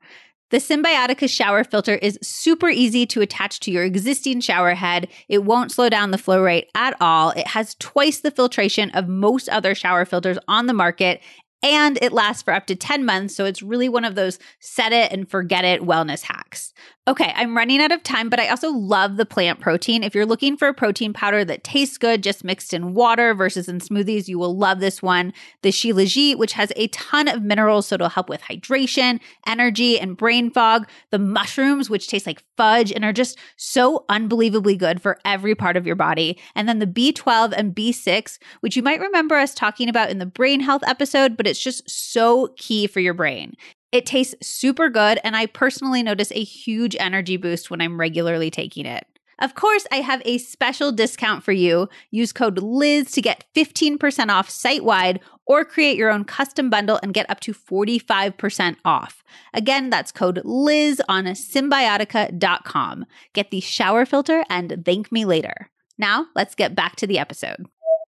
The Symbiotica shower filter is super easy to attach to your existing shower head. It won't slow down the flow rate at all. It has twice the filtration of most other shower filters on the market, and it lasts for up to ten months, so it's really one of those set it and forget it wellness hacks. Okay, I'm running out of time, but I also love the plant protein. If you're looking for a protein powder that tastes good, just mixed in water versus in smoothies, you will love this one. The Shilajit, which has a ton of minerals, so it'll help with hydration, energy, and brain fog. The mushrooms, which taste like fudge and are just so unbelievably good for every part of your body. And then the B twelve and B six, which you might remember us talking about in the brain health episode, but it's just so key for your brain. It tastes super good, and I personally notice a huge energy boost when I'm regularly taking it. Of course, I have a special discount for you. Use code Liz to get fifteen percent off site-wide, or create your own custom bundle and get up to forty-five percent off. Again, that's code Liz on Symbiotica dot com. Get the shower filter and thank me later. Now, let's get back to the episode.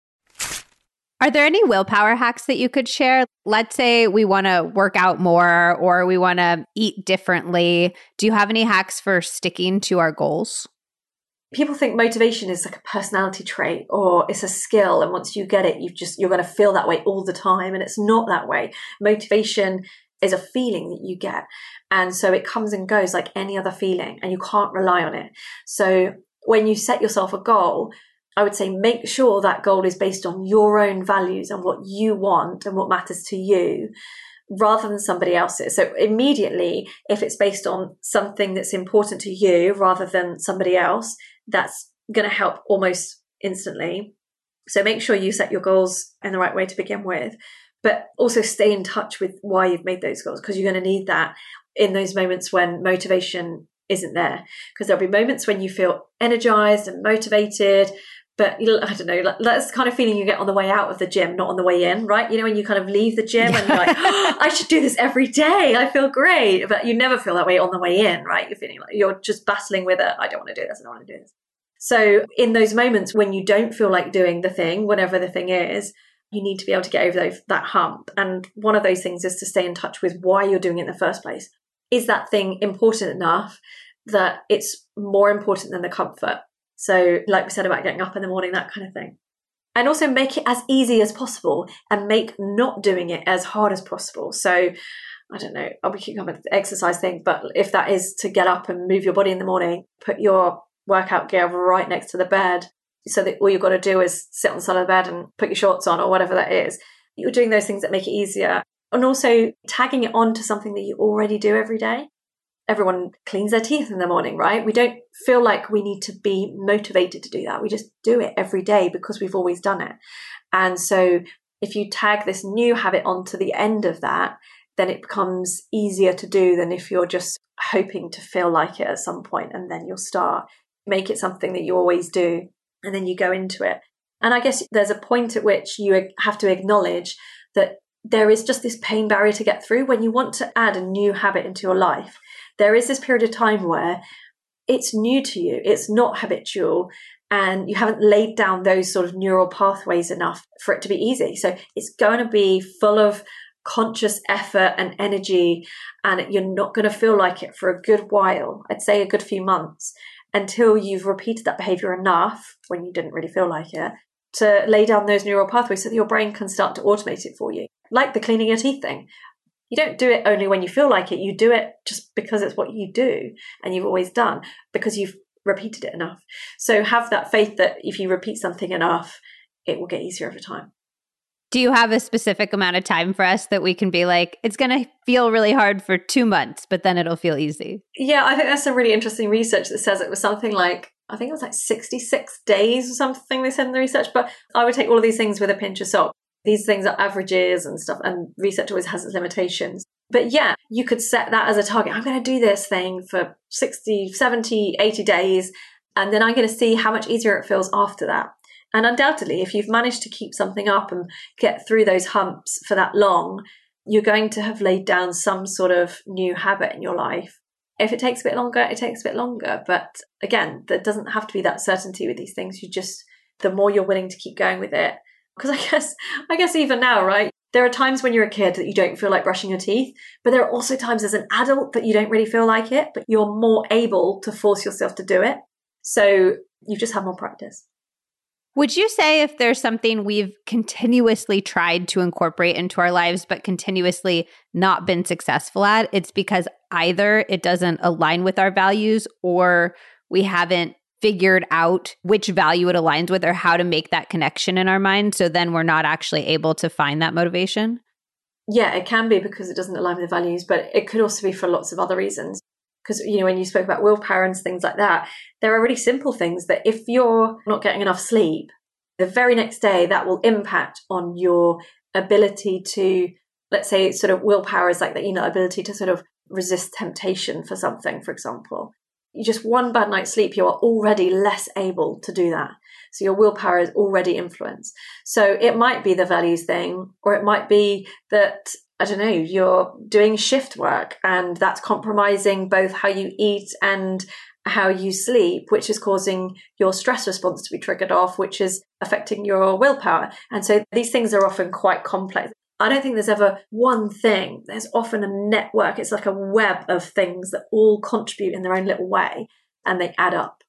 Are there any willpower hacks that you could share? Let's say we want to work out more or we want to eat differently. Do you have any hacks for sticking to our goals? People think motivation is like a personality trait or it's a skill, and once you get it, you've just you're going to feel that way all the time, and it's not that way. Motivation is a feeling that you get, and so it comes and goes like any other feeling, and you can't rely on it. So when you set yourself a goal, I would say make sure that goal is based on your own values and what you want and what matters to you, rather than somebody else's. So immediately, if it's based on something that's important to you rather than somebody else, that's going to help almost instantly. So make sure you set your goals in the right way to begin with, but also stay in touch with why you've made those goals, because you're going to need that in those moments when motivation isn't there. Because there'll be moments when you feel energized and motivated, but I don't know, that's the kind of feeling you get on the way out of the gym, not on the way in, right? You know, when you kind of leave the gym and you're like, oh, I should do this every day. I feel great. But you never feel that way on the way in, right? You're feeling like you're just battling with it. I don't want to do this. I don't want to do this. So in those moments when you don't feel like doing the thing, whatever the thing is, you need to be able to get over those, that hump. And one of those things is to stay in touch with why you're doing it in the first place. Is that thing important enough that it's more important than the comfort? So like we said about getting up in the morning, that kind of thing. And also make it as easy as possible and make not doing it as hard as possible. So I don't know, I'll be keeping up with the exercise thing, but if that is to get up and move your body in the morning, put your workout gear right next to the bed so that all you've got to do is sit on the side of the bed and put your shorts on or whatever that is. You're doing those things that make it easier. And also tagging it on to something that you already do every day. Everyone cleans their teeth in the morning, right? We don't feel like we need to be motivated to do that. We just do it every day because we've always done it. And so if you tag this new habit onto the end of that, then it becomes easier to do than if you're just hoping to feel like it at some point and then you'll start. Make it something that you always do and then you go into it. And I guess there's a point at which you have to acknowledge that there is just this pain barrier to get through when you want to add a new habit into your life. There is this period of time where it's new to you, it's not habitual, and you haven't laid down those sort of neural pathways enough for it to be easy. So it's going to be full of conscious effort and energy, and you're not going to feel like it for a good while. I'd say a good few months until you've repeated that behavior enough when you didn't really feel like it to lay down those neural pathways so that your brain can start to automate it for you. Like the cleaning your teeth thing. You don't do it only when you feel like it. You do it just because it's what you do and you've always done because you've repeated it enough. So have that faith that if you repeat something enough, it will get easier over time. Do you have a specific amount of time for us that we can be like, it's going to feel really hard for two months, but then it'll feel easy? Yeah, I think there's some really interesting research that says it was something like, I think it was like sixty-six days or something they said in the research, but I would take all of these things with a pinch of salt. These things are averages and stuff, and research always has its limitations. But yeah, you could set that as a target. I'm going to do this thing for sixty, seventy, eighty days, and then I'm going to see how much easier it feels after that. And undoubtedly, if you've managed to keep something up and get through those humps for that long, you're going to have laid down some sort of new habit in your life. If it takes a bit longer, it takes a bit longer. But again, there doesn't have to be that certainty with these things. You just, the more you're willing to keep going with it, because I guess, I guess even now, right? There are times when you're a kid that you don't feel like brushing your teeth, but there are also times as an adult that you don't really feel like it, but you're more able to force yourself to do it. So you just have more practice. Would you say if there's something we've continuously tried to incorporate into our lives, but continuously not been successful at, it's because either it doesn't align with our values or we haven't figured out which value it aligns with or how to make that connection in our mind. So then we're not actually able to find that motivation? Yeah, it can be because it doesn't align with the values, but it could also be for lots of other reasons. Because, you know, when you spoke about willpower and things like that, there are really simple things that if you're not getting enough sleep, the very next day that will impact on your ability to, let's say, sort of willpower is like the, you know, ability to sort of resist temptation for something, for example. You just one bad night's sleep, you are already less able to do that. So your willpower is already influenced. So it might be the values thing, or it might be that, I don't know, you're doing shift work and that's compromising both how you eat and how you sleep, which is causing your stress response to be triggered off, which is affecting your willpower. And so these things are often quite complex. I don't think there's ever one thing. There's often a network. It's like a web of things that all contribute in their own little way and they add up.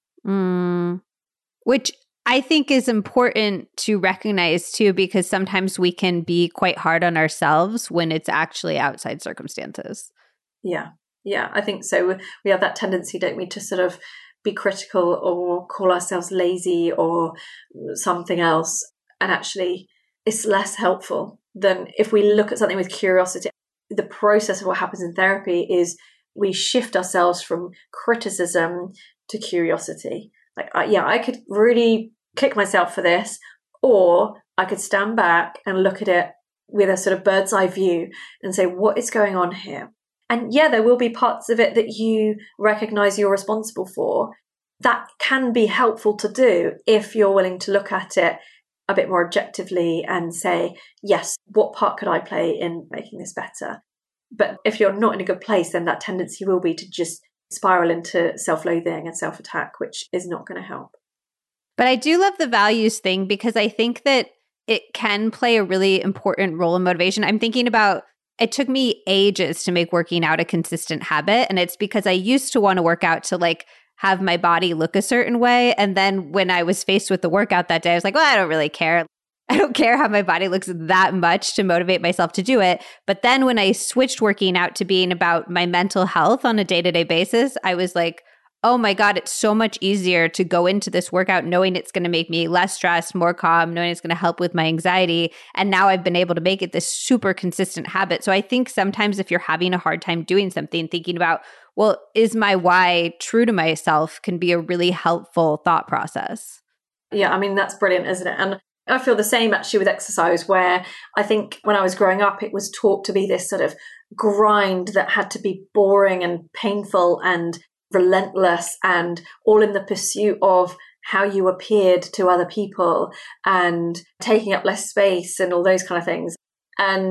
Mm. Which I think is important to recognize too, because sometimes we can be quite hard on ourselves when it's actually outside circumstances. Yeah, yeah, I think so. We have that tendency, don't we, to sort of be critical or call ourselves lazy or something else. And actually, it's less helpful than if we look at something with curiosity. The process of what happens in therapy is we shift ourselves from criticism to curiosity. Like, uh, yeah, I could really kick myself for this, or I could stand back and look at it with a sort of bird's eye view and say, what is going on here? And yeah, there will be parts of it that you recognize you're responsible for. That can be helpful to do if you're willing to look at it a bit more objectively and say, yes, what part could I play in making this better? But if you're not in a good place, then that tendency will be to just spiral into self-loathing and self-attack, which is not going to help. But I do love the values thing because I think that it can play a really important role in motivation. I'm thinking about, it took me ages to make working out a consistent habit. And it's because I used to want to work out to like have my body look a certain way. And then when I was faced with the workout that day, I was like, well, I don't really care. I don't care how my body looks that much to motivate myself to do it. But then when I switched working out to being about my mental health on a day-to-day basis, I was like, oh my God, it's so much easier to go into this workout knowing it's going to make me less stressed, more calm, knowing it's going to help with my anxiety. And now I've been able to make it this super consistent habit. So I think sometimes if you're having a hard time doing something, thinking about, well, is my why true to myself, can be a really helpful thought process. Yeah, I mean, that's brilliant, isn't it? And I feel the same actually with exercise, where I think when I was growing up, it was taught to be this sort of grind that had to be boring and painful and relentless and all in the pursuit of how you appeared to other people and taking up less space and all those kind of things. And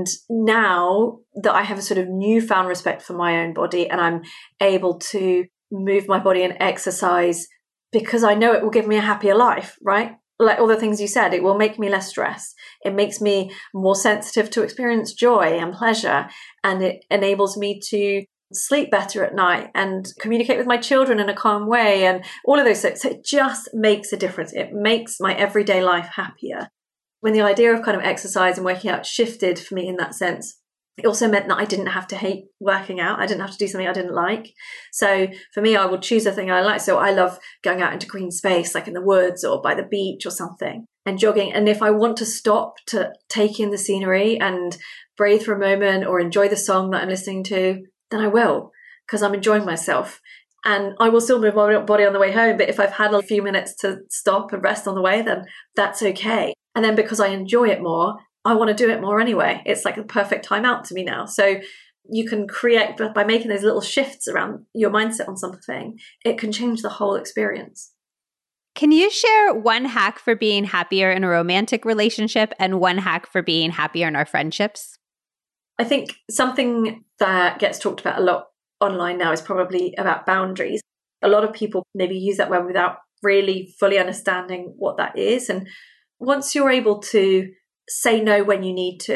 now that I have a sort of newfound respect for my own body and I'm able to move my body and exercise because I know it will give me a happier life, right? Like all the things you said, it will make me less stressed. It makes me more sensitive to experience joy and pleasure. And it enables me to sleep better at night and communicate with my children in a calm way and all of those things. So it just makes a difference. It makes my everyday life happier. When the idea of kind of exercise and working out shifted for me in that sense, it also meant that I didn't have to hate working out. I didn't have to do something I didn't like. So for me, I would choose a thing I like. So I love going out into green space, like in the woods or by the beach or something, and jogging. And if I want to stop to take in the scenery and breathe for a moment or enjoy the song that I'm listening to, then I will, because I'm enjoying myself. And I will still move my body on the way home. But if I've had a few minutes to stop and rest on the way, then that's okay. And then because I enjoy it more, I want to do it more anyway. It's like a perfect time out to me now. So you can create, by making those little shifts around your mindset on something, it can change the whole experience. Can you share one hack for being happier in a romantic relationship and one hack for being happier in our friendships? I think something that gets talked about a lot online now is probably about boundaries. A lot of people maybe use that word without really fully understanding what that is. And once you're able to say no when you need to,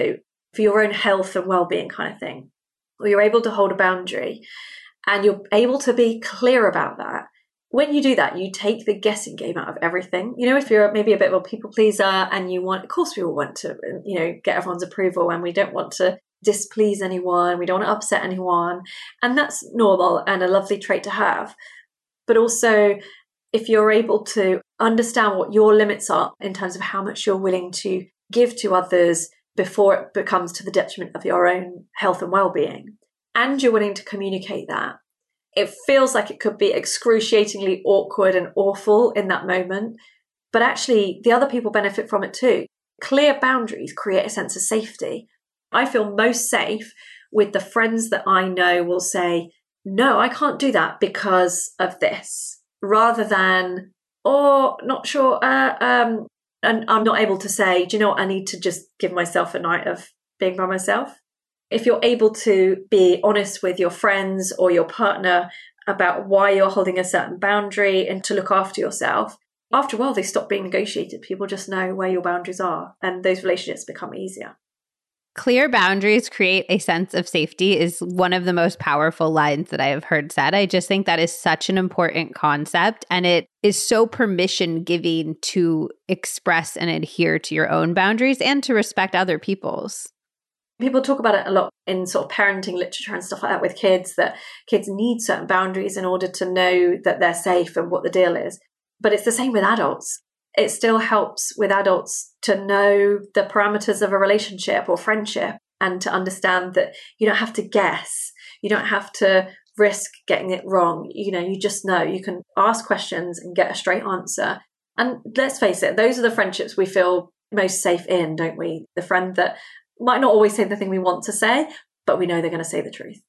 for your own health and well-being kind of thing, or you're able to hold a boundary and you're able to be clear about that, when you do that, you take the guessing game out of everything. You know, if you're maybe a bit of a people pleaser and you want, of course we all want to, you know, get everyone's approval, and we don't want to displease anyone. We don't want to upset anyone. And that's normal and a lovely trait to have. But also, if you're able to understand what your limits are in terms of how much you're willing to give to others before it becomes to the detriment of your own health and well-being, and you're willing to communicate that, it feels like it could be excruciatingly awkward and awful in that moment, but actually the other people benefit from it too. Clear boundaries create a sense of safety. I feel most safe with the friends that I know will say, no, I can't do that because of this, rather than, oh, not sure, uh, um, and I'm not able to say, do you know what, I need to just give myself a night of being by myself. If you're able to be honest with your friends or your partner about why you're holding a certain boundary and to look after yourself, after a while they stop being negotiated. People just know where your boundaries are, and those relationships become easier. Clear boundaries create a sense of safety is one of the most powerful lines that I have heard said. I just think that is such an important concept, and it is so permission giving to express and adhere to your own boundaries and to respect other people's. People talk about it a lot in sort of parenting literature and stuff like that with kids, that kids need certain boundaries in order to know that they're safe and what the deal is. But it's the same with adults. It still helps with adults to know the parameters of a relationship or friendship, and to understand that you don't have to guess. You don't have to risk getting it wrong. You know, you just know. You can ask questions and get a straight answer. And let's face it, those are the friendships we feel most safe in, don't we? The friend that might not always say the thing we want to say, but we know they're going to say the truth.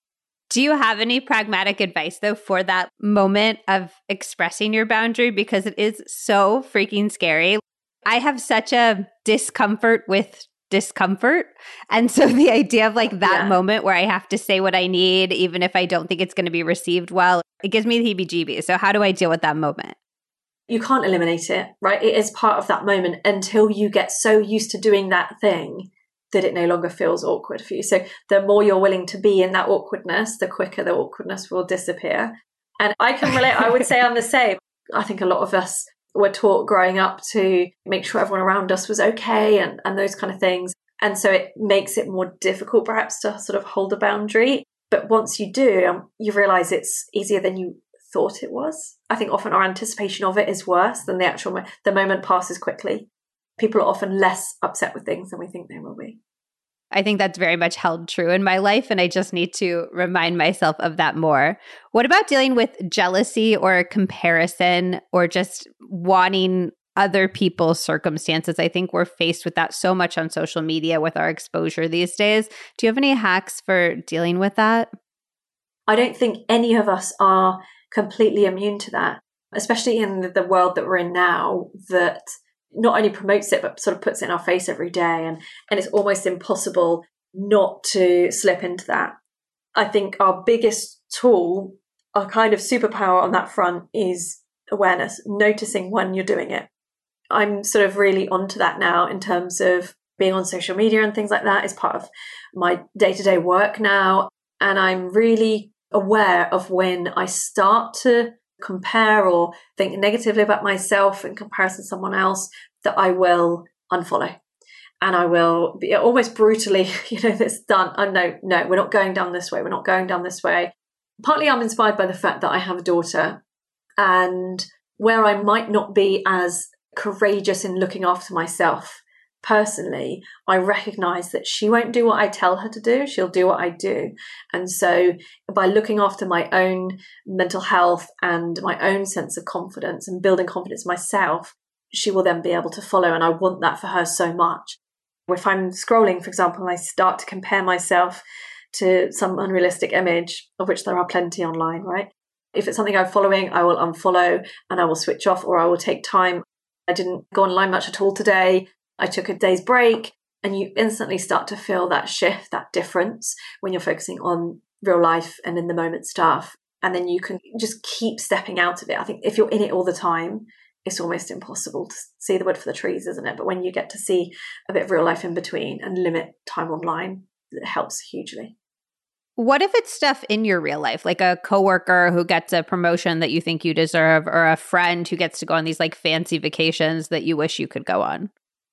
Do you have any pragmatic advice, though, for that moment of expressing your boundary? Because it is so freaking scary. I have such a discomfort with discomfort. And so the idea of like that yeah. moment where I have to say what I need, even if I don't think it's going to be received well, it gives me the heebie-jeebies. So how do I deal with that moment? You can't eliminate it, right? It is part of that moment until you get so used to doing that thing that it no longer feels awkward for you. So the more you're willing to be in that awkwardness, the quicker the awkwardness will disappear. And I can relate. I would say I'm the same. I think a lot of us were taught growing up to make sure everyone around us was okay and, and those kind of things. And so it makes it more difficult perhaps to sort of hold a boundary. But once you do, um, you realize it's easier than you thought it was. I think often our anticipation of it is worse than the actual, mo- the moment passes quickly. People are often less upset with things than we think they will be. I think that's very much held true in my life, and I just need to remind myself of that more. What about dealing with jealousy or comparison or just wanting other people's circumstances? I think we're faced with that so much on social media with our exposure these days. Do you have any hacks for dealing with that? I don't think any of us are completely immune to that, especially in the world that we're in now, that not only promotes it, but sort of puts it in our face every day. And, and it's almost impossible not to slip into that. I think our biggest tool, our kind of superpower on that front, is awareness, noticing when you're doing it. I'm sort of really onto that now in terms of being on social media and things like that is part of my day-to-day work now. And I'm really aware of when I start to compare or think negatively about myself in comparison to someone else, that I will unfollow. And I will be almost brutally, you know, this done. Oh, no, no, we're not going down this way. We're not going down this way. Partly I'm inspired by the fact that I have a daughter, and where I might not be as courageous in looking after myself personally, I recognize that she won't do what I tell her to do. She'll do what I do. And so by looking after my own mental health and my own sense of confidence and building confidence myself, she will then be able to follow. And I want that for her so much. If I'm scrolling, for example, and I start to compare myself to some unrealistic image, of which there are plenty online, right? If it's something I'm following, I will unfollow and I will switch off, or I will take time. I didn't go online much at all today. I took a day's break, and you instantly start to feel that shift, that difference when you're focusing on real life and in the moment stuff. And then you can just keep stepping out of it. I think if you're in it all the time, it's almost impossible to see the wood for the trees, isn't it? But when you get to see a bit of real life in between and limit time online, it helps hugely. What if it's stuff in your real life, like a coworker who gets a promotion that you think you deserve, or a friend who gets to go on these like fancy vacations that you wish you could go on?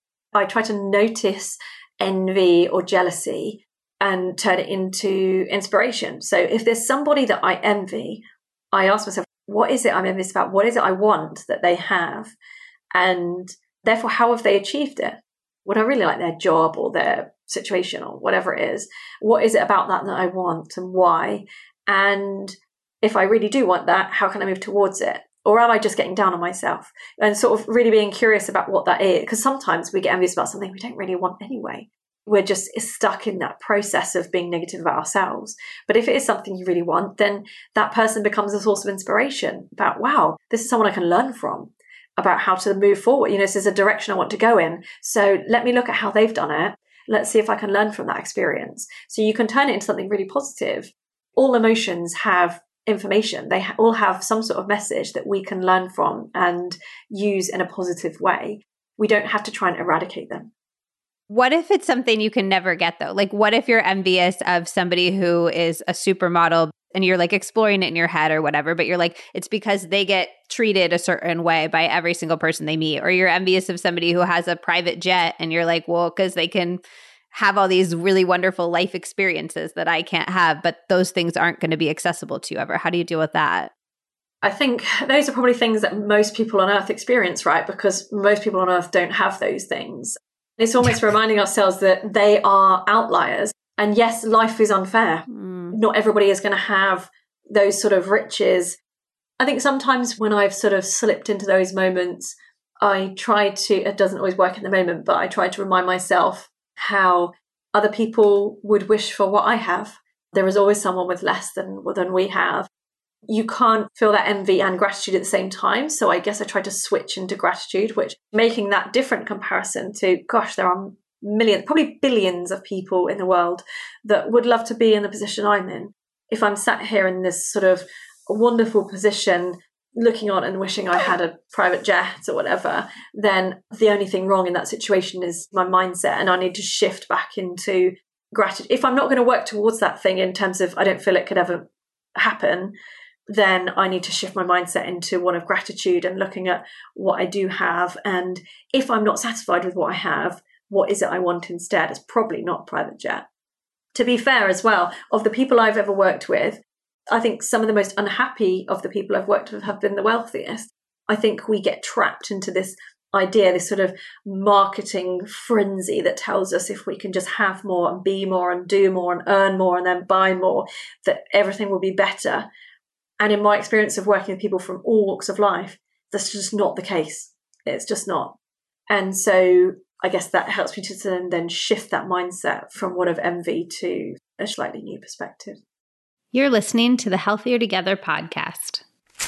I try to notice envy or jealousy and turn it into inspiration. So if there's somebody that I envy, I ask myself, what is it I'm envious about? What is it I want that they have? And therefore, how have they achieved it? Would I really like their job or their situation or whatever it is? What is it about that that I want and why? And if I really do want that, how can I move towards it? Or am I just getting down on myself? And sort of really being curious about what that is. Because sometimes we get envious about something we don't really want anyway. We're just stuck in that process of being negative about ourselves. But if it is something you really want, then that person becomes a source of inspiration about, wow, this is someone I can learn from about how to move forward. You know, this is a direction I want to go in. So let me look at how they've done it. Let's see if I can learn from that experience. So you can turn it into something really positive. All emotions have information. They ha- all have some sort of message that we can learn from and use in a positive way. We don't have to try and eradicate them. What if it's something you can never get though? Like what if you're envious of somebody who is a supermodel and you're like exploring it in your head or whatever, but you're like, it's because they get treated a certain way by every single person they meet. Or you're envious of somebody who has a private jet and you're like, well, because they can have all these really wonderful life experiences that I can't have, but those things aren't going to be accessible to you ever. How do you deal with that? I think those are probably things that most people on Earth experience, right? Because most people on Earth don't have those things. It's almost reminding ourselves that they are outliers. And yes, life is unfair. Mm. Not everybody is going to have those sort of riches. I think sometimes when I've sort of slipped into those moments, I try to, it doesn't always work in the moment, but I try to remind myself how other people would wish for what I have. There is always someone with less than, than we have. You can't feel that envy and gratitude at the same time. So I guess I try to switch into gratitude, which making that different comparison to, gosh, there are millions, probably billions of people in the world that would love to be in the position I'm in. If I'm sat here in this sort of wonderful position, looking on and wishing I had a private jet or whatever, then the only thing wrong in that situation is my mindset. And I need to shift back into gratitude. If I'm not going to work towards that thing in terms of I don't feel it could ever happen, then I need to shift my mindset into one of gratitude and looking at what I do have. And if I'm not satisfied with what I have, what is it I want instead? It's probably not private jet. To be fair as well, of the people I've ever worked with, I think some of the most unhappy of the people I've worked with have been the wealthiest. I think we get trapped into this idea, this sort of marketing frenzy that tells us if we can just have more and be more and do more and earn more and then buy more, that everything will be better. And in my experience of working with people from all walks of life, that's just not the case. It's just not. And so I guess that helps me to then shift that mindset from one of envy to a slightly new perspective. You're listening to the Healthier Together podcast.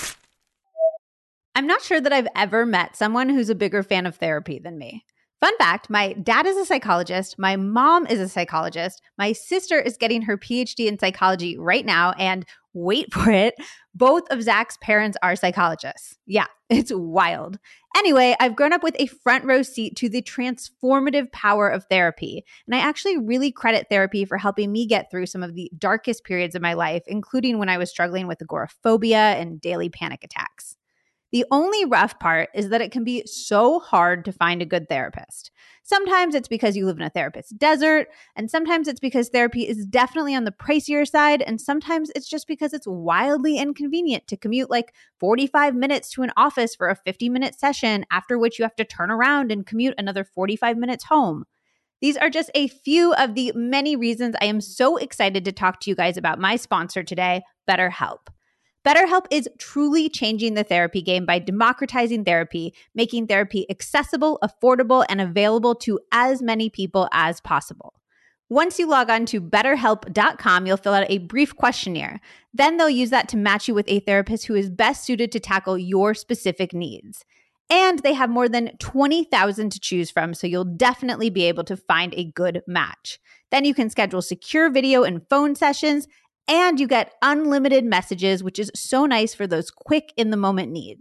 I'm not sure that I've ever met someone who's a bigger fan of therapy than me. Fun fact, my dad is a psychologist, my mom is a psychologist, my sister is getting her P H D in psychology right now, and wait for it, both of Zach's parents are psychologists. Yeah, it's wild. Anyway, I've grown up with a front row seat to the transformative power of therapy, and I actually really credit therapy for helping me get through some of the darkest periods of my life, including when I was struggling with agoraphobia and daily panic attacks. The only rough part is that it can be so hard to find a good therapist. Sometimes it's because you live in a therapist's desert, and sometimes it's because therapy is definitely on the pricier side, and sometimes it's just because it's wildly inconvenient to commute like forty-five minutes to an office for a fifty-minute session, after which you have to turn around and commute another forty-five minutes home. These are just a few of the many reasons I am so excited to talk to you guys about my sponsor today, BetterHelp. BetterHelp is truly changing the therapy game by democratizing therapy, making therapy accessible, affordable, and available to as many people as possible. Once you log on to better help dot com, you'll fill out a brief questionnaire. Then they'll use that to match you with a therapist who is best suited to tackle your specific needs. And they have more than twenty thousand to choose from, so you'll definitely be able to find a good match. Then you can schedule secure video and phone sessions, and you get unlimited messages, which is so nice for those quick in-the-moment needs.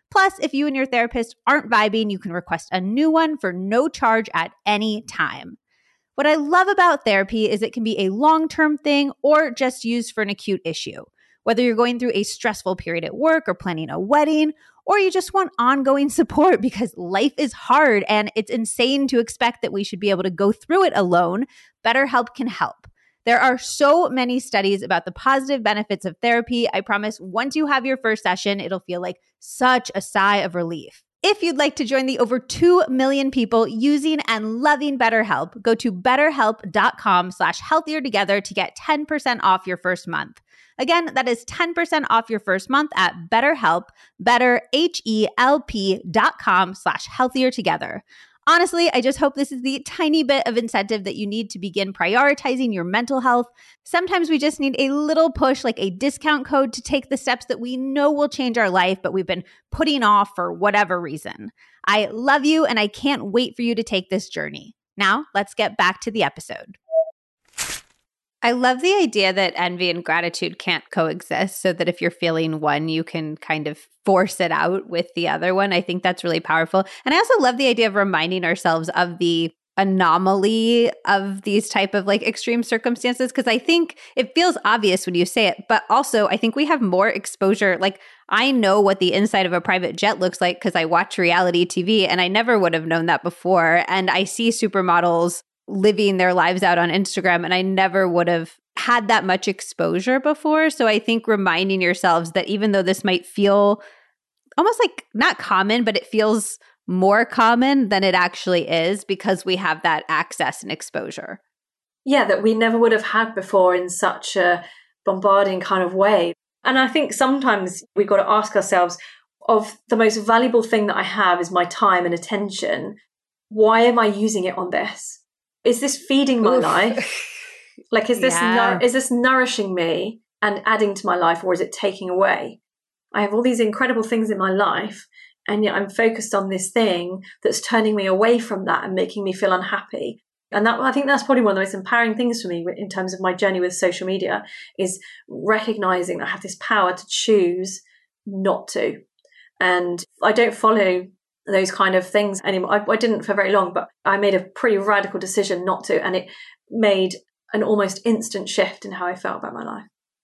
Plus, if you and your therapist aren't vibing, you can request a new one for no charge at any time. What I love about therapy is it can be a long-term thing or just used for an acute issue. Whether you're going through a stressful period at work or planning a wedding, or you just want ongoing support because life is hard and it's insane to expect that we should be able to go through it alone, BetterHelp can help. There are so many studies about the positive benefits of therapy. I promise once you have your first session, it'll feel like such a sigh of relief. If you'd like to join the over two million people using and loving BetterHelp, go to betterhelp.com slash healthier together to get ten percent off your first month. Again, that is ten percent off your first month at BetterHelp, better, H E L P dot com slash healthier together. Honestly, I just hope this is the tiny bit of incentive that you need to begin prioritizing your mental health. Sometimes we just need a little push, like a discount code, to take the steps that we know will change our life, but we've been putting off for whatever reason. I love you, and I can't wait for you to take this journey. Now, let's get back to the episode. I love the idea that envy and gratitude can't coexist, so that if you're feeling one, you can kind of force it out with the other one. I think that's really powerful. And I also love the idea of reminding ourselves of the anomaly of these type of like extreme circumstances, because I think it feels obvious when you say it, but also I think we have more exposure. Like, I know what the inside of a private jet looks like because I watch reality T V, and I never would have known that before. And I see supermodels living their lives out on Instagram, and I never would have had that much exposure before. So I think reminding yourselves that even though this might feel almost like not common, but it feels more common than it actually is because we have that access and exposure. Yeah, that we never would have had before in such a bombarding kind of way. And I think sometimes we've got to ask ourselves, of the most valuable thing that I have is my time and attention. Why am I using it on this? Is this feeding my Oof. life? Like, is this yeah. nu- is this nourishing me and adding to my life, or is it taking away? I have all these incredible things in my life, and yet I'm focused on this thing that's turning me away from that and making me feel unhappy. And that, I think that's probably one of the most empowering things for me in terms of my journey with social media, is recognizing that I have this power to choose not to. And I don't follow those kind of things anymore. I, I didn't for very long, but I made a pretty radical decision not to. And it made an almost instant shift in how I felt about my life.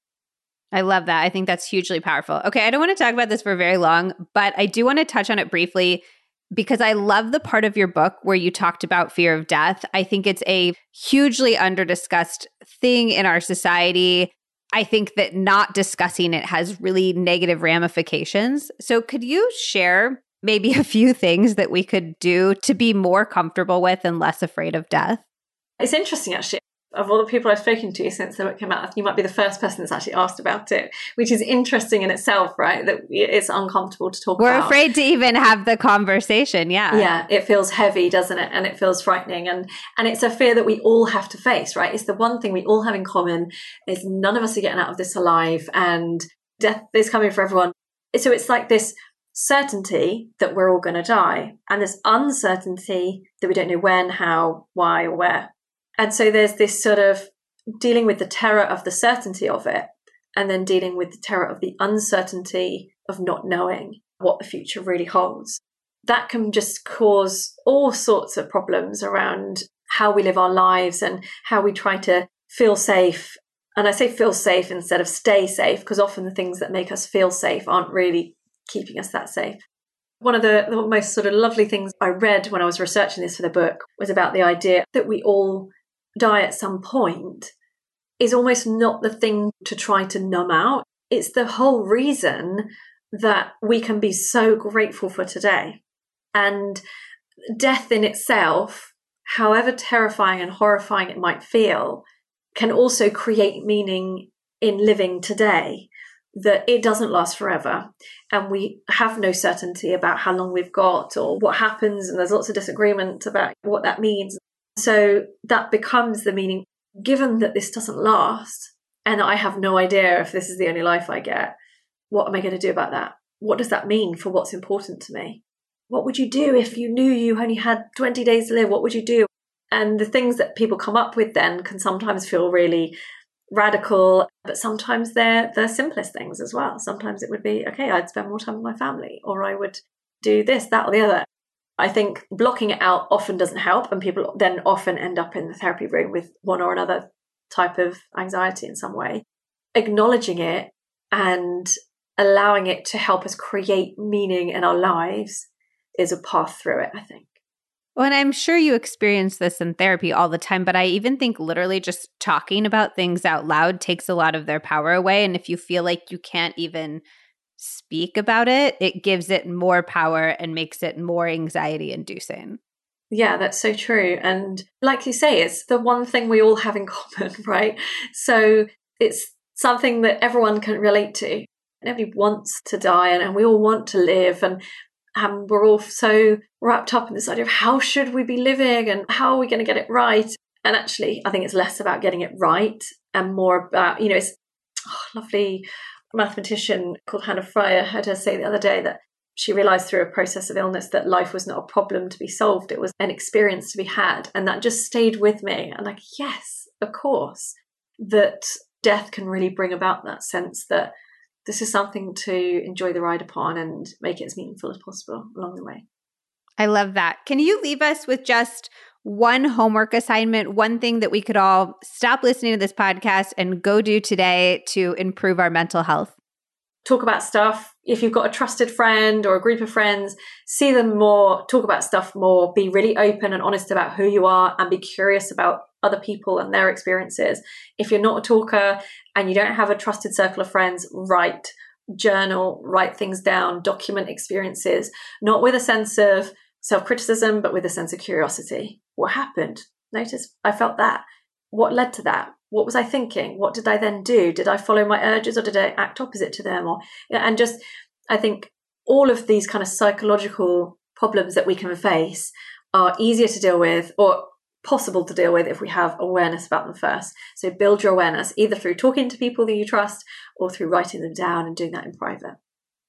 I love that. I think that's hugely powerful. Okay, I don't want to talk about this for very long, but I do want to touch on it briefly because I love the part of your book where you talked about fear of death. I think it's a hugely under-discussed thing in our society. I think that not discussing it has really negative ramifications. So could you share maybe a few things that we could do to be more comfortable with and less afraid of death? It's interesting, actually. Of all the people I've spoken to since the book came out, you might be the first person that's actually asked about it, which is interesting in itself, right? That it's uncomfortable to talk We're about. We're afraid to even have the conversation, yeah. Yeah, it feels heavy, doesn't it? And it feels frightening. And and it's a fear that we all have to face, right? It's the one thing we all have in common is none of us are getting out of this alive, and death is coming for everyone. So it's like this certainty that we're all going to die, and this uncertainty that we don't know when, how, why, or where. And so there's this sort of dealing with the terror of the certainty of it, and then dealing with the terror of the uncertainty of not knowing what the future really holds. That can just cause all sorts of problems around how we live our lives and how we try to feel safe. And I say feel safe instead of stay safe, because often the things that make us feel safe aren't really keeping us that safe. One of the, the most sort of lovely things I read when I was researching this for the book was about the idea that we all die at some point is almost not the thing to try to numb out. It's the whole reason that we can be so grateful for today. And death in itself, however terrifying and horrifying it might feel, can also create meaning in living today, that it doesn't last forever. And we have no certainty about how long we've got or what happens. And there's lots of disagreement about what that means. So that becomes the meaning, given that this doesn't last, and I have no idea if this is the only life I get, what am I going to do about that? What does that mean for what's important to me? What would you do if you knew you only had twenty days to live? What would you do? And the things that people come up with then can sometimes feel really radical, but sometimes they're the simplest things as well. Sometimes it would be, okay, I'd spend more time with my family, or I would do this, that, or the other. I think blocking it out often doesn't help, and people then often end up in the therapy room with one or another type of anxiety in some way. Acknowledging it and allowing it to help us create meaning in our lives is a path through it, I think. Well, and I'm sure you experience this in therapy all the time, but I even think literally just talking about things out loud takes a lot of their power away. And if you feel like you can't even speak about it, it gives it more power and makes it more anxiety inducing. Yeah, that's so true. And like you say, it's the one thing we all have in common, right? So it's something that everyone can relate to. Nobody wants to die, and, and we all want to live. And Um, we're all so wrapped up in this idea of how should we be living and how are we going to get it right? And actually, I think it's less about getting it right and more about, you know, it's oh, lovely mathematician called Hannah Fryer heard her say the other day that she realized through a process of illness that life was not a problem to be solved. It was an experience to be had. And that just stayed with me. And like, yes, of course, that death can really bring about that sense that this is something to enjoy the ride upon and make it as meaningful as possible along the way. I love that. Can you leave us with just one homework assignment, one thing that we could all stop listening to this podcast and go do today to improve our mental health? Talk about stuff. If you've got a trusted friend or a group of friends, see them more, talk about stuff more, be really open and honest about who you are, and be curious about other people and their experiences. If you're not a talker and you don't have a trusted circle of friends, write, journal, write things down, document experiences, not with a sense of self-criticism, but with a sense of curiosity. What happened? Notice I felt that. What led to that? What was I thinking? What did I then do? Did I follow my urges or did I act opposite to them? Or and just, I think all of these kind of psychological problems that we can face are easier to deal with or possible to deal with if we have awareness about them first. So build your awareness either through talking to people that you trust or through writing them down and doing that in private.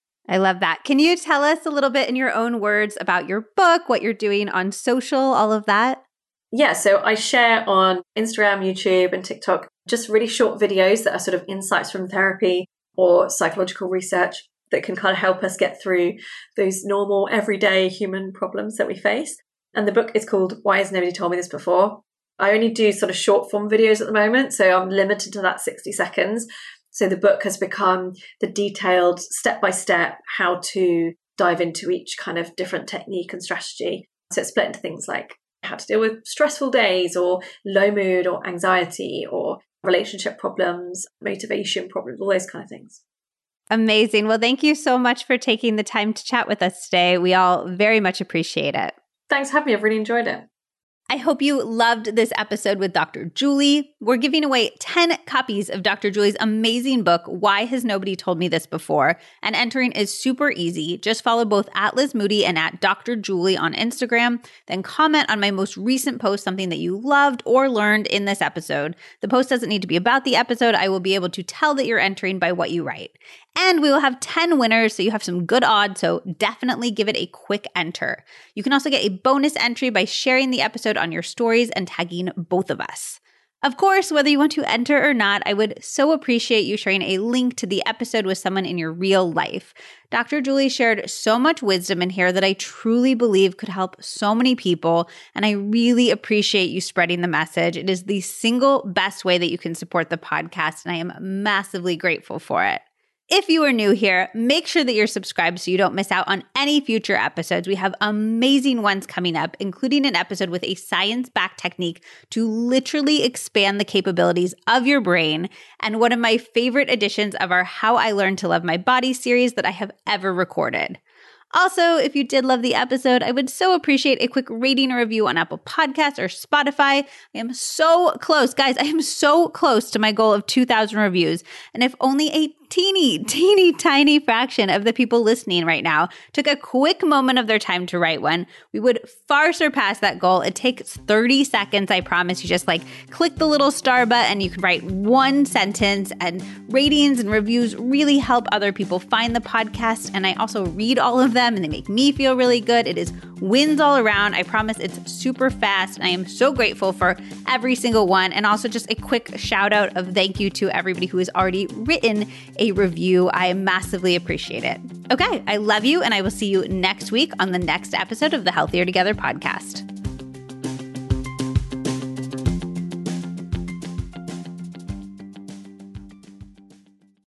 I love that. Can you tell us a little bit in your own words about your book, what you're doing on social, all of that? Yeah, so I share on Instagram, YouTube, and TikTok just really short videos that are sort of insights from therapy or psychological research that can kind of help us get through those normal, everyday human problems that we face. And the book is called Why Has Nobody Told Me This Before? I only do sort of short form videos at the moment, so I'm limited to that sixty seconds. So the book has become the detailed step-by-step how to dive into each kind of different technique and strategy. So it's split into things like how to deal with stressful days or low mood or anxiety or relationship problems, motivation problems, all those kind of things. Amazing. Well, thank you so much for taking the time to chat with us today. We all very much appreciate it. Thanks for having me. I've really enjoyed it. I hope you loved this episode with Doctor Julie. We're giving away ten copies of Doctor Julie's amazing book, Why Has Nobody Told Me This Before? And entering is super easy. Just follow both at Liz Moody and at Doctor Julie on Instagram. Then comment on my most recent post something that you loved or learned in this episode. The post doesn't need to be about the episode. I will be able to tell that you're entering by what you write. And we will have ten winners, so you have some good odds, so definitely give it a quick enter. You can also get a bonus entry by sharing the episode on your stories and tagging both of us. Of course, whether you want to enter or not, I would so appreciate you sharing a link to the episode with someone in your real life. Doctor Julie shared so much wisdom in here that I truly believe could help so many people, and I really appreciate you spreading the message. It is the single best way that you can support the podcast, and I am massively grateful for it. If you are new here, make sure that you're subscribed so you don't miss out on any future episodes. We have amazing ones coming up, including an episode with a science-backed technique to literally expand the capabilities of your brain, and one of my favorite editions of our How I Learned to Love My Body series that I have ever recorded. Also, if you did love the episode, I would so appreciate a quick rating or review on Apple Podcasts or Spotify. I am so close. Guys, I am so close to my goal of two thousand reviews. And if only a teeny, teeny, tiny fraction of the people listening right now took a quick moment of their time to write one, we would far surpass that goal. It takes thirty seconds, I promise. You just like click the little star button and you can write one sentence, and ratings and reviews really help other people find the podcast. And I also read all of them and they make me feel really good. It is wins all around. I promise it's super fast, and I am so grateful for every single one. And also just a quick shout out of thank you to everybody who has already written a review. I massively appreciate it. Okay, I love you, and I will see you next week on the next episode of the Healthier Together podcast.